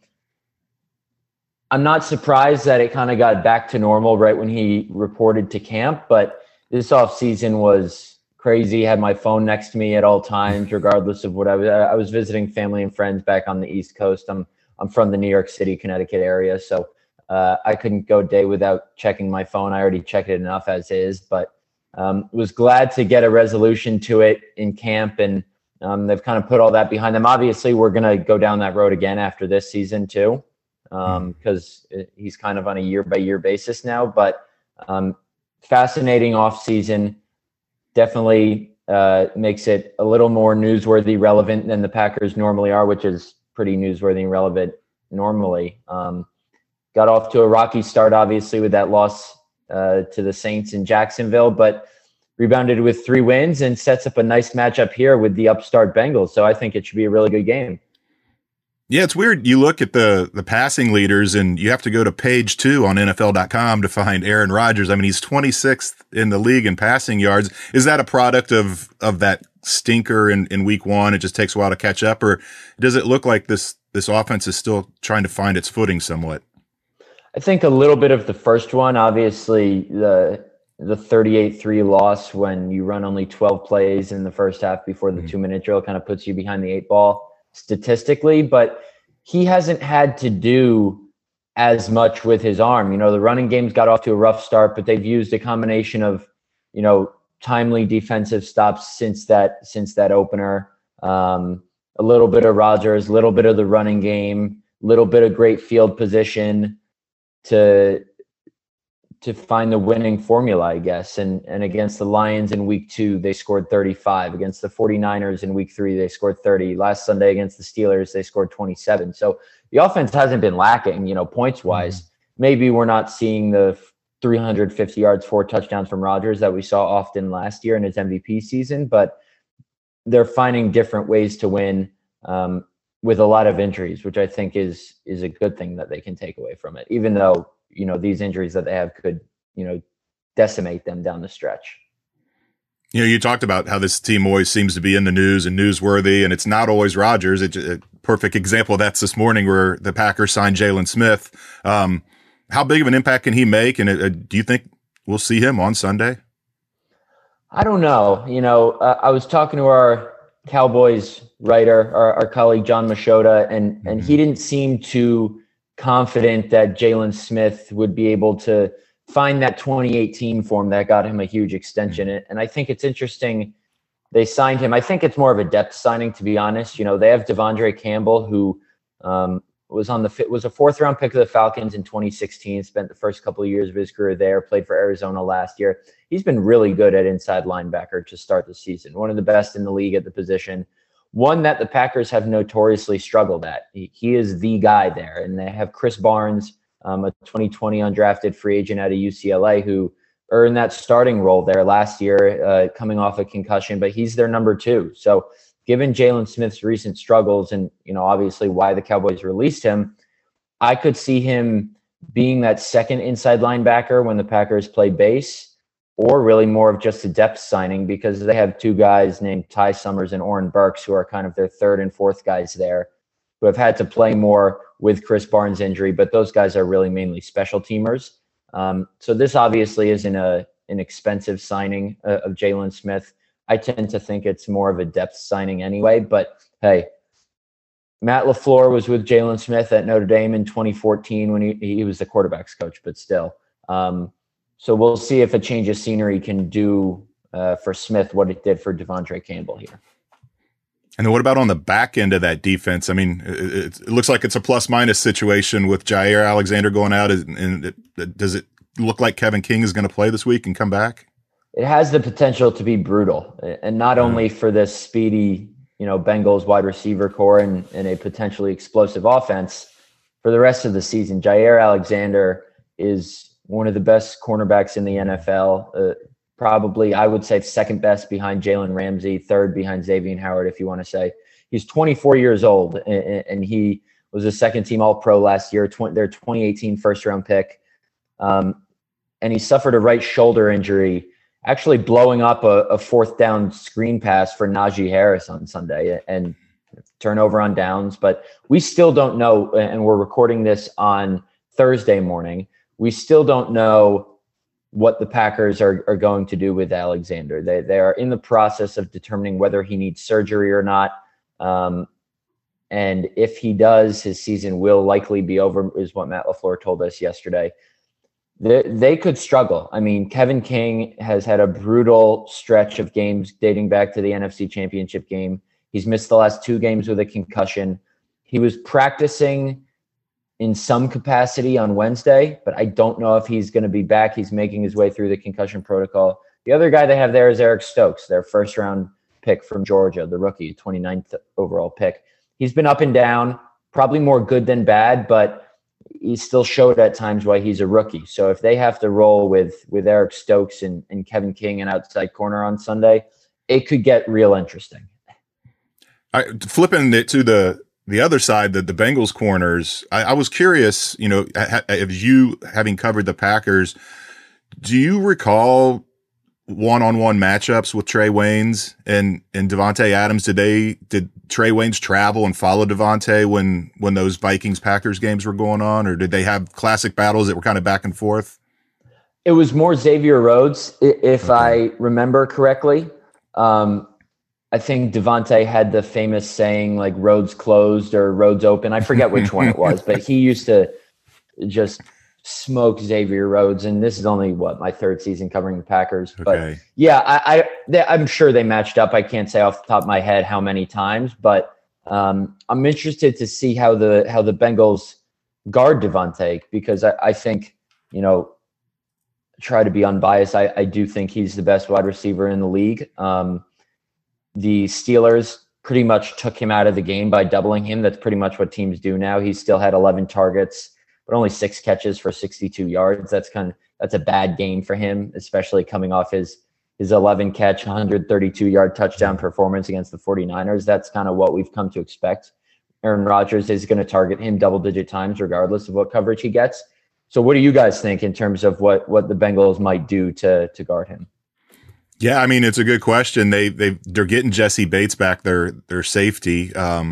not surprised that it kind of got back to normal right when he reported to camp, but this offseason was crazy. Had my phone next to me at all times, regardless of what I was visiting family and friends back on the East Coast. I'm from the New York City, Connecticut area, so I couldn't go a day without checking my phone. I already checked it enough as is, but was glad to get a resolution to it in camp, and they've kind of put all that behind them. Obviously, we're going to go down that road again after this season too, because he's kind of on a year-by-year basis now. But fascinating off-season, definitely makes it a little more newsworthy, relevant than the Packers normally are, which is pretty newsworthy and relevant normally. Got off to a rocky start, obviously, with that loss to the Saints in Jacksonville, but rebounded with 3 wins and sets up a nice matchup here with the upstart Bengals. So I think it should be a really good game. Yeah, it's weird. You look at the passing leaders and you have to go to page 2 on NFL.com to find Aaron Rodgers. I mean, he's 26th in the league in passing yards. Is that a product of that stinker in week 1? It just takes a while to catch up, or does it look like this offense is still trying to find its footing somewhat? I think a little bit of the first one, obviously the 38-3 loss when you run only 12 plays in the first half before the 2-minute drill kind of puts you behind the 8 ball statistically, but he hasn't had to do as much with his arm. The running game's got off to a rough start, but they've used a combination of, timely defensive stops since that opener, a little bit of Rodgers, a little bit of the running game, a little bit of great field position to find the winning formula, I guess. And against the Lions in week 2, they scored 35. Against the 49ers in week 3, they scored 30. Last Sunday against the Steelers, they scored 27. So the offense hasn't been lacking, points wise. Maybe we're not seeing the 350 yards, 4 touchdowns from Rodgers that we saw often last year in his MVP season, but they're finding different ways to win. with a lot of injuries, which I think is a good thing that they can take away from it, even though, these injuries that they have could, decimate them down the stretch. You talked about how this team always seems to be in the news and newsworthy, and it's not always Rodgers. It's a perfect example of that's this morning where the Packers signed Jalen Smith. How big of an impact can he make? And do you think we'll see him on Sunday? I don't know. I was talking to our Cowboys writer, our colleague John Machota, and he didn't seem too confident that Jalen Smith would be able to find that 2018 form that got him a huge extension. And I think it's interesting they signed him. I think it's more of a depth signing, to be honest. They have Devondre Campbell, who was a fourth-round pick of the Falcons in 2016, spent the first couple of years of his career there, played for Arizona last year. He's been really good at inside linebacker to start the season, one of the best in the league at the position, one that the Packers have notoriously struggled at. He is the guy there, and they have Chris Barnes, a 2020 undrafted free agent out of UCLA, who earned that starting role there last year, coming off a concussion, but he's their number 2. So given Jalen Smith's recent struggles and, obviously why the Cowboys released him, I could see him being that second inside linebacker when the Packers play base, or really more of just a depth signing, because they have 2 guys named Ty Summers and Oren Burks, who are kind of their third and fourth guys there, who have had to play more with Chris Barnes' injury, but those guys are really mainly special teamers. So this obviously isn't an expensive signing of Jalen Smith. I tend to think it's more of a depth signing anyway, but hey, Matt LaFleur was with Jalen Smith at Notre Dame in 2014 when he was the quarterback's coach, but still. So we'll see if a change of scenery can do for Smith what it did for Devondre Campbell here. And then what about on the back end of that defense? I mean, it looks like it's a plus-minus situation with Jair Alexander going out. And does it look like Kevin King is going to play this week and come back? It has the potential to be brutal, and not only for this speedy, Bengals wide receiver core and a potentially explosive offense for the rest of the season. Jair Alexander is one of the best cornerbacks in the NFL. Probably, I would say, second best behind Jalen Ramsey, third behind Xavier Howard, if you want to say. He's 24 years old, and he was a second-team All-Pro last year, their 2018 first-round pick. And he suffered a right shoulder injury, actually blowing up a fourth-down screen pass for Najee Harris on Sunday and turnover on downs. But we still don't know, and we're recording this on Thursday morning, we still don't know what the Packers are going to do with Alexander. They are in the process of determining whether he needs surgery or not. And if he does, his season will likely be over, is what Matt LaFleur told us yesterday. They could struggle. I mean, Kevin King has had a brutal stretch of games dating back to the NFC Championship game. He's missed the last 2 games with a concussion. He was practicing in some capacity on Wednesday, but I don't know if he's going to be back. He's making his way through the concussion protocol. The other guy they have there is Eric Stokes, their first-round pick from Georgia, the rookie, 29th overall pick. He's been up and down, probably more good than bad, but he still showed at times why he's a rookie. So if they have to roll with Eric Stokes and Kevin King and outside corner on Sunday, it could get real interesting. Flipping it to the other side, the Bengals corners, I was curious, if you, having covered the Packers, do you recall one-on-one matchups with Trey Waynes and Devontae Adams? Did Trey Waynes travel and follow Devontae when those Vikings-Packers games were going on, or did they have classic battles that were kind of back and forth? It was more Xavier Rhodes, if I remember correctly. I think Devontae had the famous saying, like, roads closed or roads open. I forget which one it was, but he used to just smoke Xavier Rhodes. And this is only, my third season covering the Packers. Okay. But, yeah, I'm sure they matched up. I can't say off the top of my head how many times, but I'm interested to see how the Bengals guard Devontae, because I think, try to be unbiased. I do think he's the best wide receiver in the league. The Steelers pretty much took him out of the game by doubling him. That's pretty much what teams do now. He still had 11 targets, but only 6 catches for 62 yards. That's a bad game for him, especially coming off his his 11 catch, 132-yard touchdown performance against the 49ers. That's kind of what we've come to expect. Aaron Rodgers is going to target him double-digit times regardless of what coverage he gets. So what do you guys think in terms of what the Bengals might do to guard him? Yeah, I mean, it's a good question. They're getting Jesse Bates back, their safety.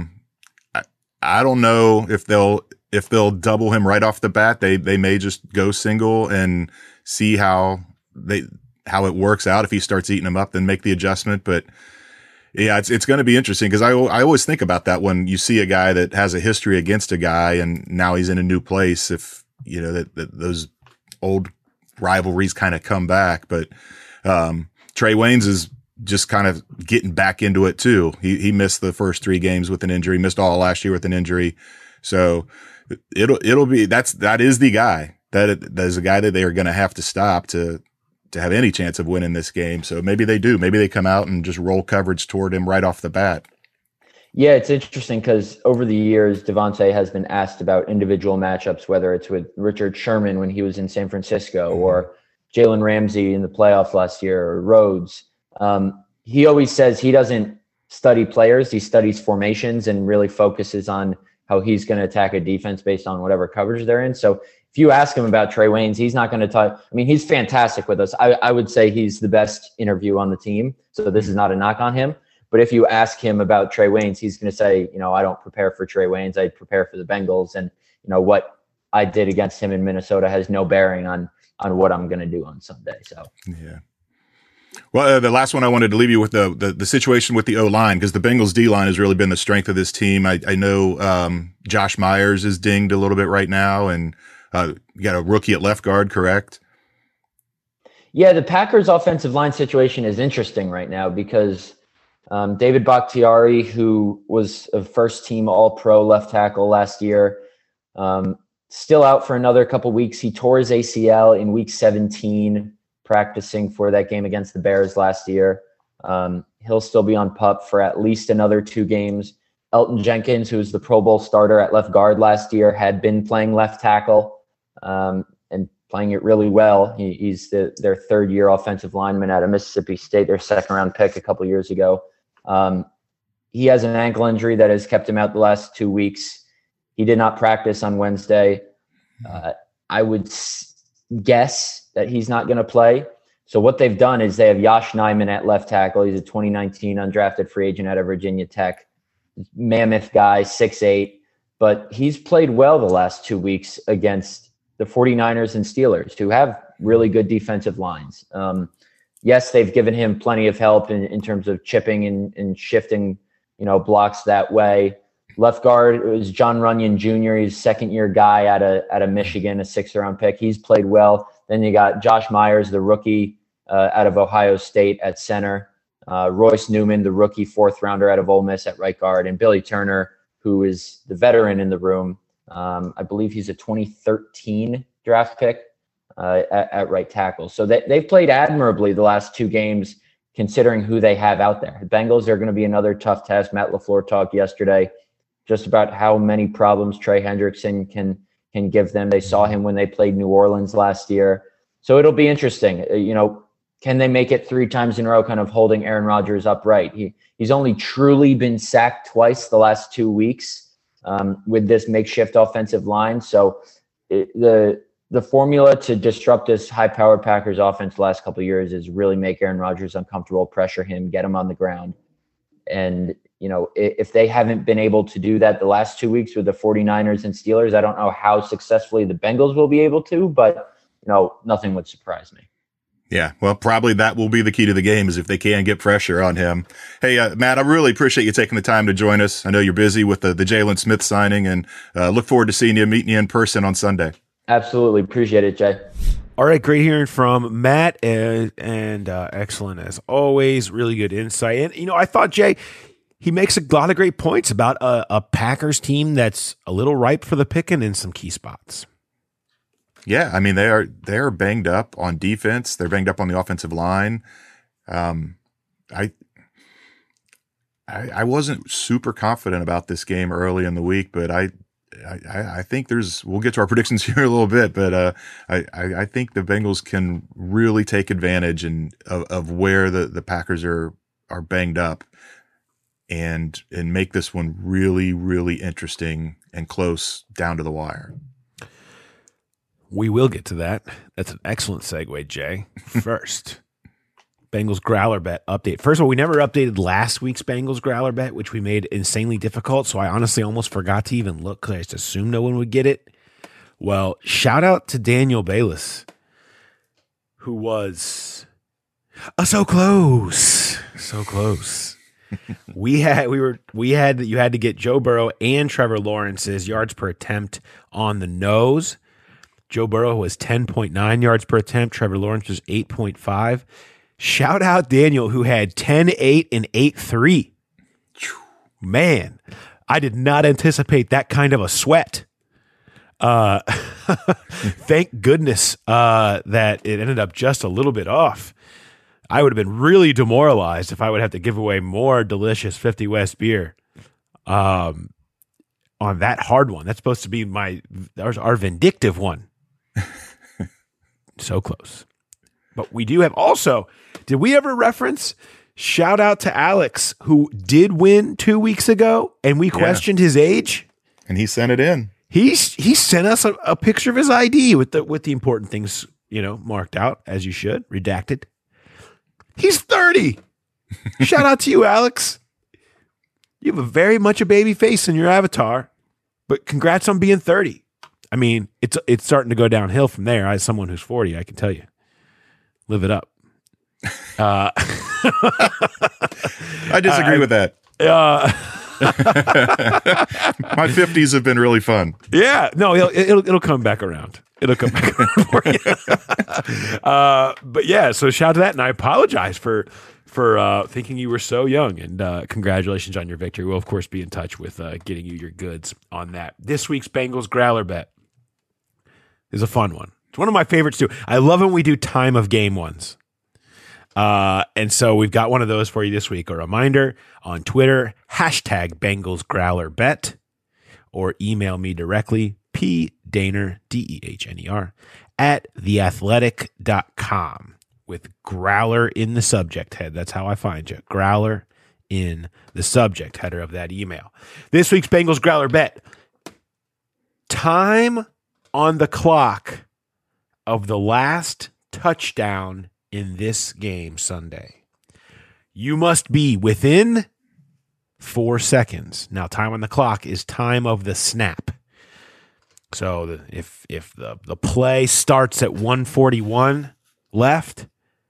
I don't know if they'll double him right off the bat. They may just go single and see how it works out. If he starts eating them up, then make the adjustment. But yeah, it's going to be interesting because I always think about that when you see a guy that has a history against a guy and now he's in a new place. If you know that those old rivalries kind of come back, but Trey Waynes is just kind of getting back into it too. He missed the first 3 games with an injury, missed all last year with an injury. So it'll be that is the guy that is a guy that they are going to have to stop to have any chance of winning this game. So maybe they do. Maybe they come out and just roll coverage toward him right off the bat. Yeah, it's interesting because over the years, Devontae has been asked about individual matchups, whether it's with Richard Sherman when he was in San Francisco or Jalen Ramsey in the playoffs last year or Rhodes. He always says he doesn't study players. He studies formations and really focuses on how he's going to attack a defense based on whatever coverage they're in. So if you ask him about Trey Waynes, he's not going to talk. I mean, he's fantastic with us. I would say he's the best interview on the team. So this is not a knock on him. But if you ask him about Trey Waynes, he's going to say, I don't prepare for Trey Waynes. I prepare for the Bengals. And, what I did against him in Minnesota has no bearing on what I'm going to do on Sunday. So, yeah. Well, the last one I wanted to leave you with the situation with the O-line, because the Bengals D-line has really been the strength of this team. I know Josh Myers is dinged a little bit right now, and you got a rookie at left guard, correct? Yeah, the Packers offensive line situation is interesting right now because David Bakhtiari, who was a first-team All-Pro left tackle last year, still out for another couple weeks. He tore his ACL in Week 17, practicing for that game against the Bears last year. He'll still be on PUP for at least another 2 games. Elton Jenkins, who's the Pro Bowl starter at left guard last year, had been playing left tackle and playing it really well. He's their third-year offensive lineman out of Mississippi State, their second-round pick a couple years ago. He has an ankle injury that has kept him out the last 2 weeks. He did not practice on Wednesday. I would guess that he's not going to play. So what they've done is they have Yosh Nijman at left tackle. He's a 2019 undrafted free agent out of Virginia Tech. Mammoth guy, 6'8", but he's played well the last 2 weeks against the 49ers and Steelers, who have really good defensive lines. Yes, they've given him plenty of help in terms of chipping and shifting, blocks that way. Left guard was John Runyon Jr. He's a second-year guy out of Michigan, a 6th-round pick. He's played well. Then you got Josh Myers, the rookie out of Ohio State at center. Royce Newman, the rookie 4th-rounder out of Ole Miss at right guard. And Billy Turner, who is the veteran in the room. I believe he's a 2013 draft pick at right tackle. So they've played admirably the last 2 games, considering who they have out there. The Bengals are going to be another tough test. Matt LaFleur talked yesterday just about how many problems Trey Hendrickson can give them. They saw him when they played New Orleans last year. So it'll be interesting. Can they make it 3 times in a row, kind of holding Aaron Rodgers upright? He's only truly been sacked twice the last 2 weeks with this makeshift offensive line. So the formula to disrupt this high-powered Packers offense the last couple of years is really make Aaron Rodgers uncomfortable, pressure him, get him on the ground. And, if they haven't been able to do that the last 2 weeks with the 49ers and Steelers, I don't know how successfully the Bengals will be able to, but, nothing would surprise me. Yeah, well, probably that will be the key to the game is if they can get pressure on him. Hey, Matt, I really appreciate you taking the time to join us. I know you're busy with the Jalen Smith signing, and look forward to seeing you, meeting you in person on Sunday. Absolutely. Appreciate it, Jay. All right, great hearing from Matt, and excellent as always. Really good insight. And, I thought, Jay, he makes a lot of great points about a Packers team that's a little ripe for the picking in some key spots. Yeah, I mean, they are banged up on defense. They're banged up on the offensive line. I wasn't super confident about this game early in the week, but I I think we'll get to our predictions here in a little bit, but I think the Bengals can really take advantage of where the Packers are banged up and make this one really, really interesting and close down to the wire. We will get to that. That's an excellent segue, Jay. First, Bengals Growler Bet update. First of all, we never updated last week's Bengals Growler Bet, which we made insanely difficult, so I honestly almost forgot to even look because I just assumed no one would get it. Well, shout out to Daniel Bayless, who was so close. So close. You had to get Joe Burrow and Trevor Lawrence's yards per attempt on the nose. Joe Burrow was 10.9 yards per attempt. Trevor Lawrence was 8.5. Shout out Daniel, who had 10-8 and 8-3. Man, I did not anticipate that kind of a sweat. Thank goodness that it ended up just a little bit off. I would have been really demoralized if I would have to give away more delicious 50 West beer on that hard one. That's supposed to be our vindictive one. So close. But we do have also, did we ever reference shout out to Alex, who did win 2 weeks ago and we questioned his age? And he sent it in. He sent us a picture of his ID with the important things, marked out, as you should, redacted. He's 30. Shout out to you, Alex. You have very much a baby face in your avatar, but congrats on being 30. I mean, it's starting to go downhill from there. As someone who's 40, I can tell you, live it up. I disagree with that. My 50s have been really fun. Yeah, no, it'll come back around. It'll come back around for you. But yeah, so shout out to that, and I apologize for thinking you were so young, and congratulations on your victory. We'll of course be in touch with getting you your goods on that. This week's Bengals Growler Bet is a fun one. It's one of my favorites too. I love when we do time of game ones. And so we've got one of those for you this week. A reminder on Twitter, #Bengals Growler Bet, or email me directly, pdehner, DEHNER, @theathletic.com with Growler in the subject head. That's how I find you. Growler in the subject header of that email. This week's Bengals Growler Bet. Time on the clock of the last touchdown in this game Sunday. You must be within 4 seconds. Now, time on the clock is time of the snap. So if the play starts at 1:41 left,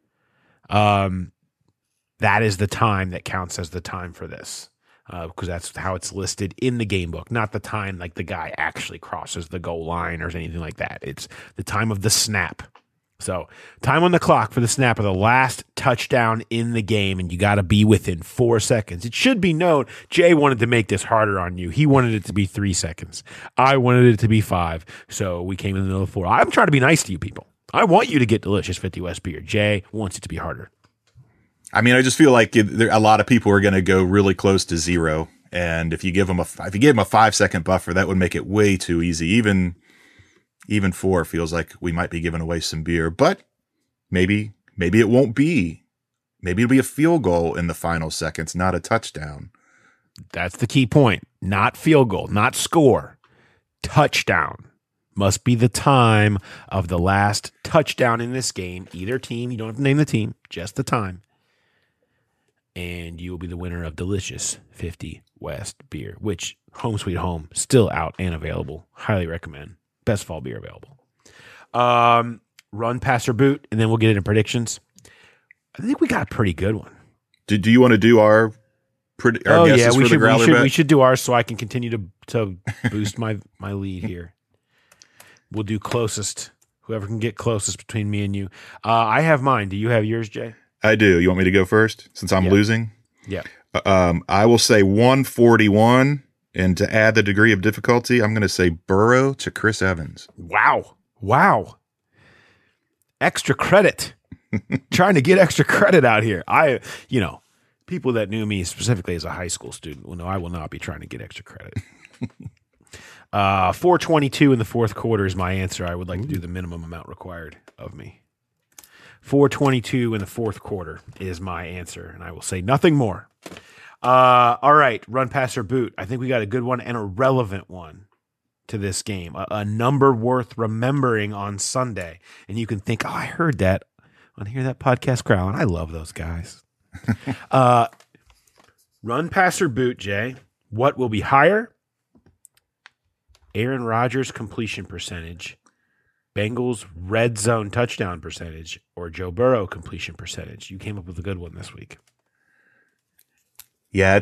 that is the time that counts as the time for this. Because that's how it's listed in the game book, not the time like the guy actually crosses the goal line or anything like that. It's the time of the snap. So time on the clock for the snap of the last touchdown in the game, and you got to be within 4 seconds. It should be known, Jay wanted to make this harder on you. He wanted it to be 3 seconds. I wanted it to be 5, so we came in the middle of 4. I'm trying to be nice to you people. I want you to get delicious 50 West beer. Jay wants it to be harder. I mean, I just feel like a lot of people are going to go really close to 0, and if you give them a 5-second buffer, that would make it way too easy. Even 4 feels like we might be giving away some beer, but maybe it won't be. Maybe it'll be a field goal in the final seconds, not a touchdown. That's the key point. Not field goal, not score. Touchdown must be the time of the last touchdown in this game. Either team, you don't have to name the team, just the time. And you will be the winner of delicious 50 West beer, which Home Sweet Home, still out and available. Highly recommend. Best fall beer available. Run, pass, or boot, and then we'll get into predictions. I think we got a pretty good one. Do you want to do our guesses for the Growler Bet? We should do ours so I can continue to boost my lead here. We'll do closest. Whoever can get closest between me and you. I have mine. Do you have yours, Jay? I do. You want me to go first since I'm losing? Yeah. I will say 141. And to add the degree of difficulty, I'm going to say Burrow to Chris Evans. Wow. Extra credit. Trying to get extra credit out here. People that knew me specifically as a high school student will know I will not be trying to get extra credit. 422 in the fourth quarter is my answer. I would like to do the minimum amount required of me. 422 in the fourth quarter is my answer, and I will say nothing more. All right, run, pass, or boot. I think we got a good one and a relevant one to this game. A number worth remembering on Sunday. And you can think, I heard that on Hear That Podcast Crowd, and I love those guys. Run, pass, or boot, Jay. What will be higher? Aaron Rodgers' completion percentage, Bengals' red zone touchdown percentage, or Joe Burrow completion percentage? You came up with a good one this week. Yeah,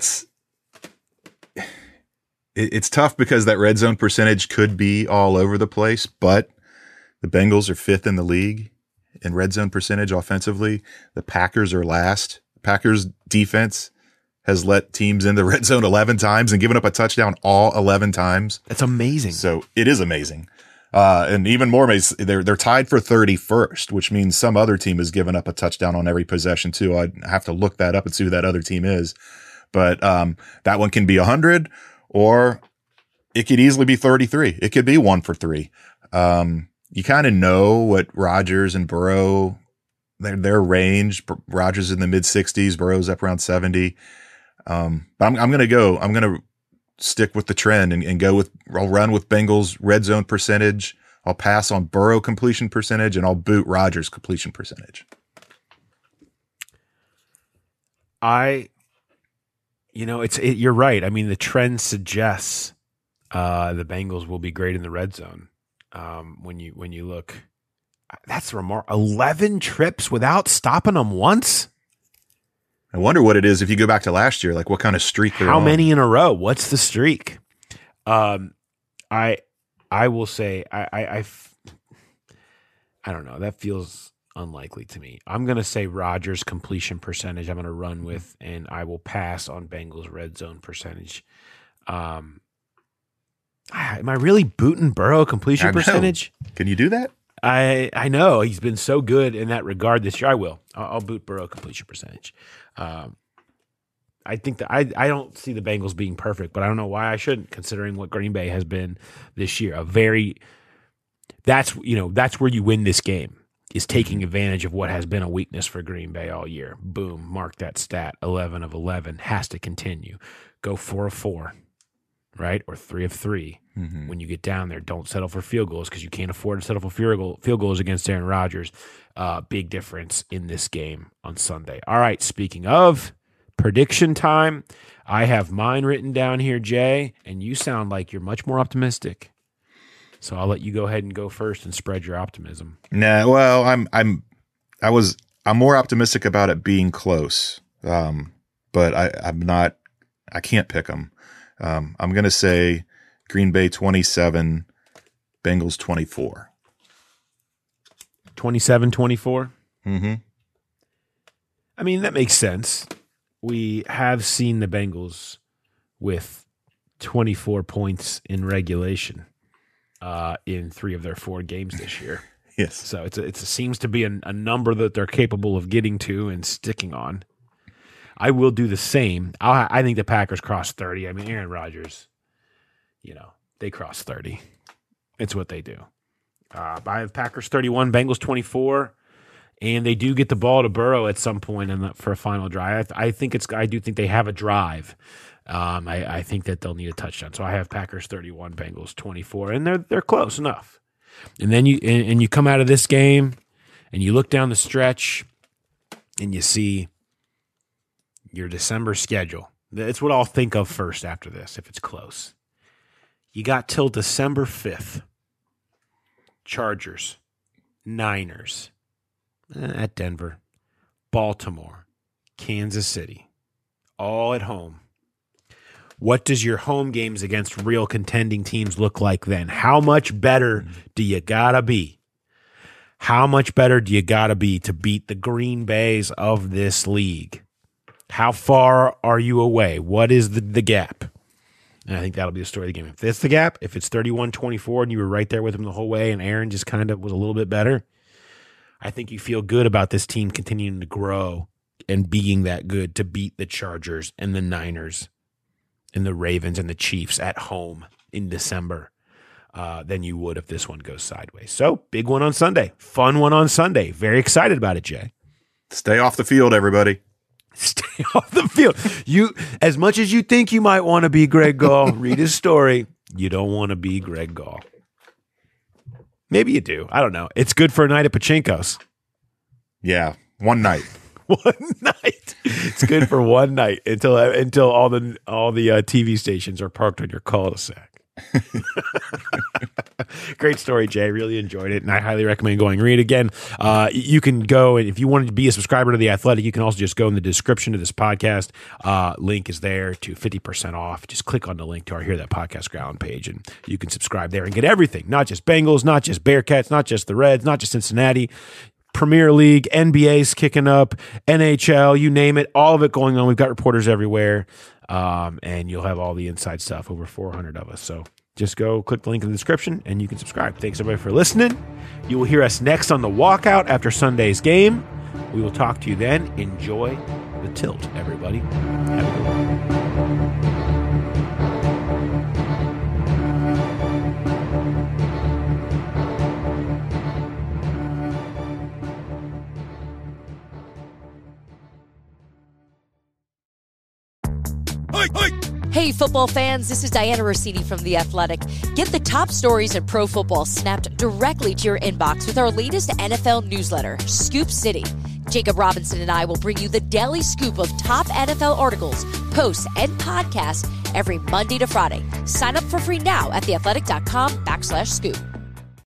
it's tough because that red zone percentage could be all over the place, but the Bengals are 5th in the league in red zone percentage offensively. The Packers are last. Packers defense has let teams in the red zone 11 times and given up a touchdown all 11 times. That's amazing. So it is amazing. And even more amazing, they're tied for 31st, which means some other team has given up a touchdown on every possession too. I'd have to look that up and see who that other team is. But that one can be 100, or it could easily be 33. It could be 1 for 3. You kind of know what Rodgers and Burrow, their range. Rodgers in the mid 60s, Burrow's up around 70. But I'm going to stick with the trend and I'll run with Bengals red zone percentage. I'll pass on Burrow completion percentage, and I'll boot Rodgers completion percentage. You're right. I mean, the trend suggests the Bengals will be great in the red zone. When you look, that's remarkable. 11 trips without stopping them once. I wonder what it is if you go back to last year, like what kind of streak they're on. How many in a row? What's the streak? I will say I don't know. That feels unlikely to me. I'm going to say Rodgers completion percentage. I'm going to run with, and I will pass on Bengals red zone percentage. Am I really booting Burrow completion percentage? Can you do that? I know he's been so good in that regard this year. I will. I'll boot Burrow completion percentage. I think that I don't see the Bengals being perfect, but I don't know why I shouldn't, considering what Green Bay has been this year. That's where you win this game, is taking advantage of what has been a weakness for Green Bay all year. Boom, mark that stat. 11 of 11 has to continue. Go 4 of 4, right? Or 3 of 3. Mm-hmm. When you get down there, don't settle for field goals, because you can't afford to settle for field goals against Aaron Rodgers. Big difference in this game on Sunday. All right, speaking of prediction time, I have mine written down here, Jay, and you sound like you're much more optimistic. So I'll let you go ahead and go first and spread your optimism. Nah, well, I'm more optimistic about it being close. But I'm not. I can't pick them. I'm going to say Green Bay 27, Bengals 24. 27-24? Mm-hmm. I mean, that makes sense. We have seen the Bengals with 24 points in regulation in 3 of their 4 games this year. Yes. So it seems to be a number that they're capable of getting to and sticking on. I will do the same. I think the Packers cross 30. I mean, Aaron Rodgers, they cross 30. It's what they do. I have Packers 31, Bengals 24, and they do get the ball to Burrow at some point for a final drive. I do think they have a drive. I think that they'll need a touchdown. So I have Packers 31, Bengals 24, and they're close enough. And then you come out of this game and you look down the stretch and you see your December schedule. That's what I'll think of first after this, if it's close. You got till December 5th. Chargers, Niners, at Denver, Baltimore, Kansas City, all at home. What does your home games against real contending teams look like then? How much better do you gotta be? How much better do you gotta be to beat the Green Bays of this league? How far are you away? What is the gap? And I think that'll be the story of the game. If that's the gap, if it's 31-24 and you were right there with him the whole way and Aaron just kind of was a little bit better, I think you feel good about this team continuing to grow and being that good to beat the Chargers and the Niners and the Ravens and the Chiefs at home in December. than you would if this one goes sideways. So big one on Sunday, fun one on Sunday. Very excited about it, Jay. Stay off the field, everybody. Stay off the field. You, as much as you think you might want to be Greg Gall, read his story. You don't want to be Greg Gall. Maybe you do. I don't know. It's good for a night at Pachinko's. Yeah, one night. One night. It's good for one night until all the TV stations are parked on your cul-de-sac. Great story, Jay. Really enjoyed it, and I highly recommend going read again. You can go, and if you wanted to be a subscriber to The Athletic, you can also just go in the description of this podcast. Link is there to 50% off. Just click on the link to our Hear That Podcast Ground page, and you can subscribe there and get everything, not just Bengals, not just Bearcats, not just the Reds, not just Cincinnati, Premier League, NBA's kicking up, NHL, you name it, all of it going on. We've got reporters everywhere, and you'll have all the inside stuff, over 400 of us. So just go click the link in the description, and you can subscribe. Thanks, everybody, for listening. You will hear us next on The Walkout after Sunday's game. We will talk to you then. Enjoy the tilt, everybody. Have a good one. Hey, football fans, this is Diana Rossini from The Athletic. Get the top stories in pro football snapped directly to your inbox with our latest NFL newsletter, Scoop City. Jacob Robinson and I will bring you the daily scoop of top NFL articles, posts, and podcasts every Monday to Friday. Sign up for free now at theathletic.com/scoop.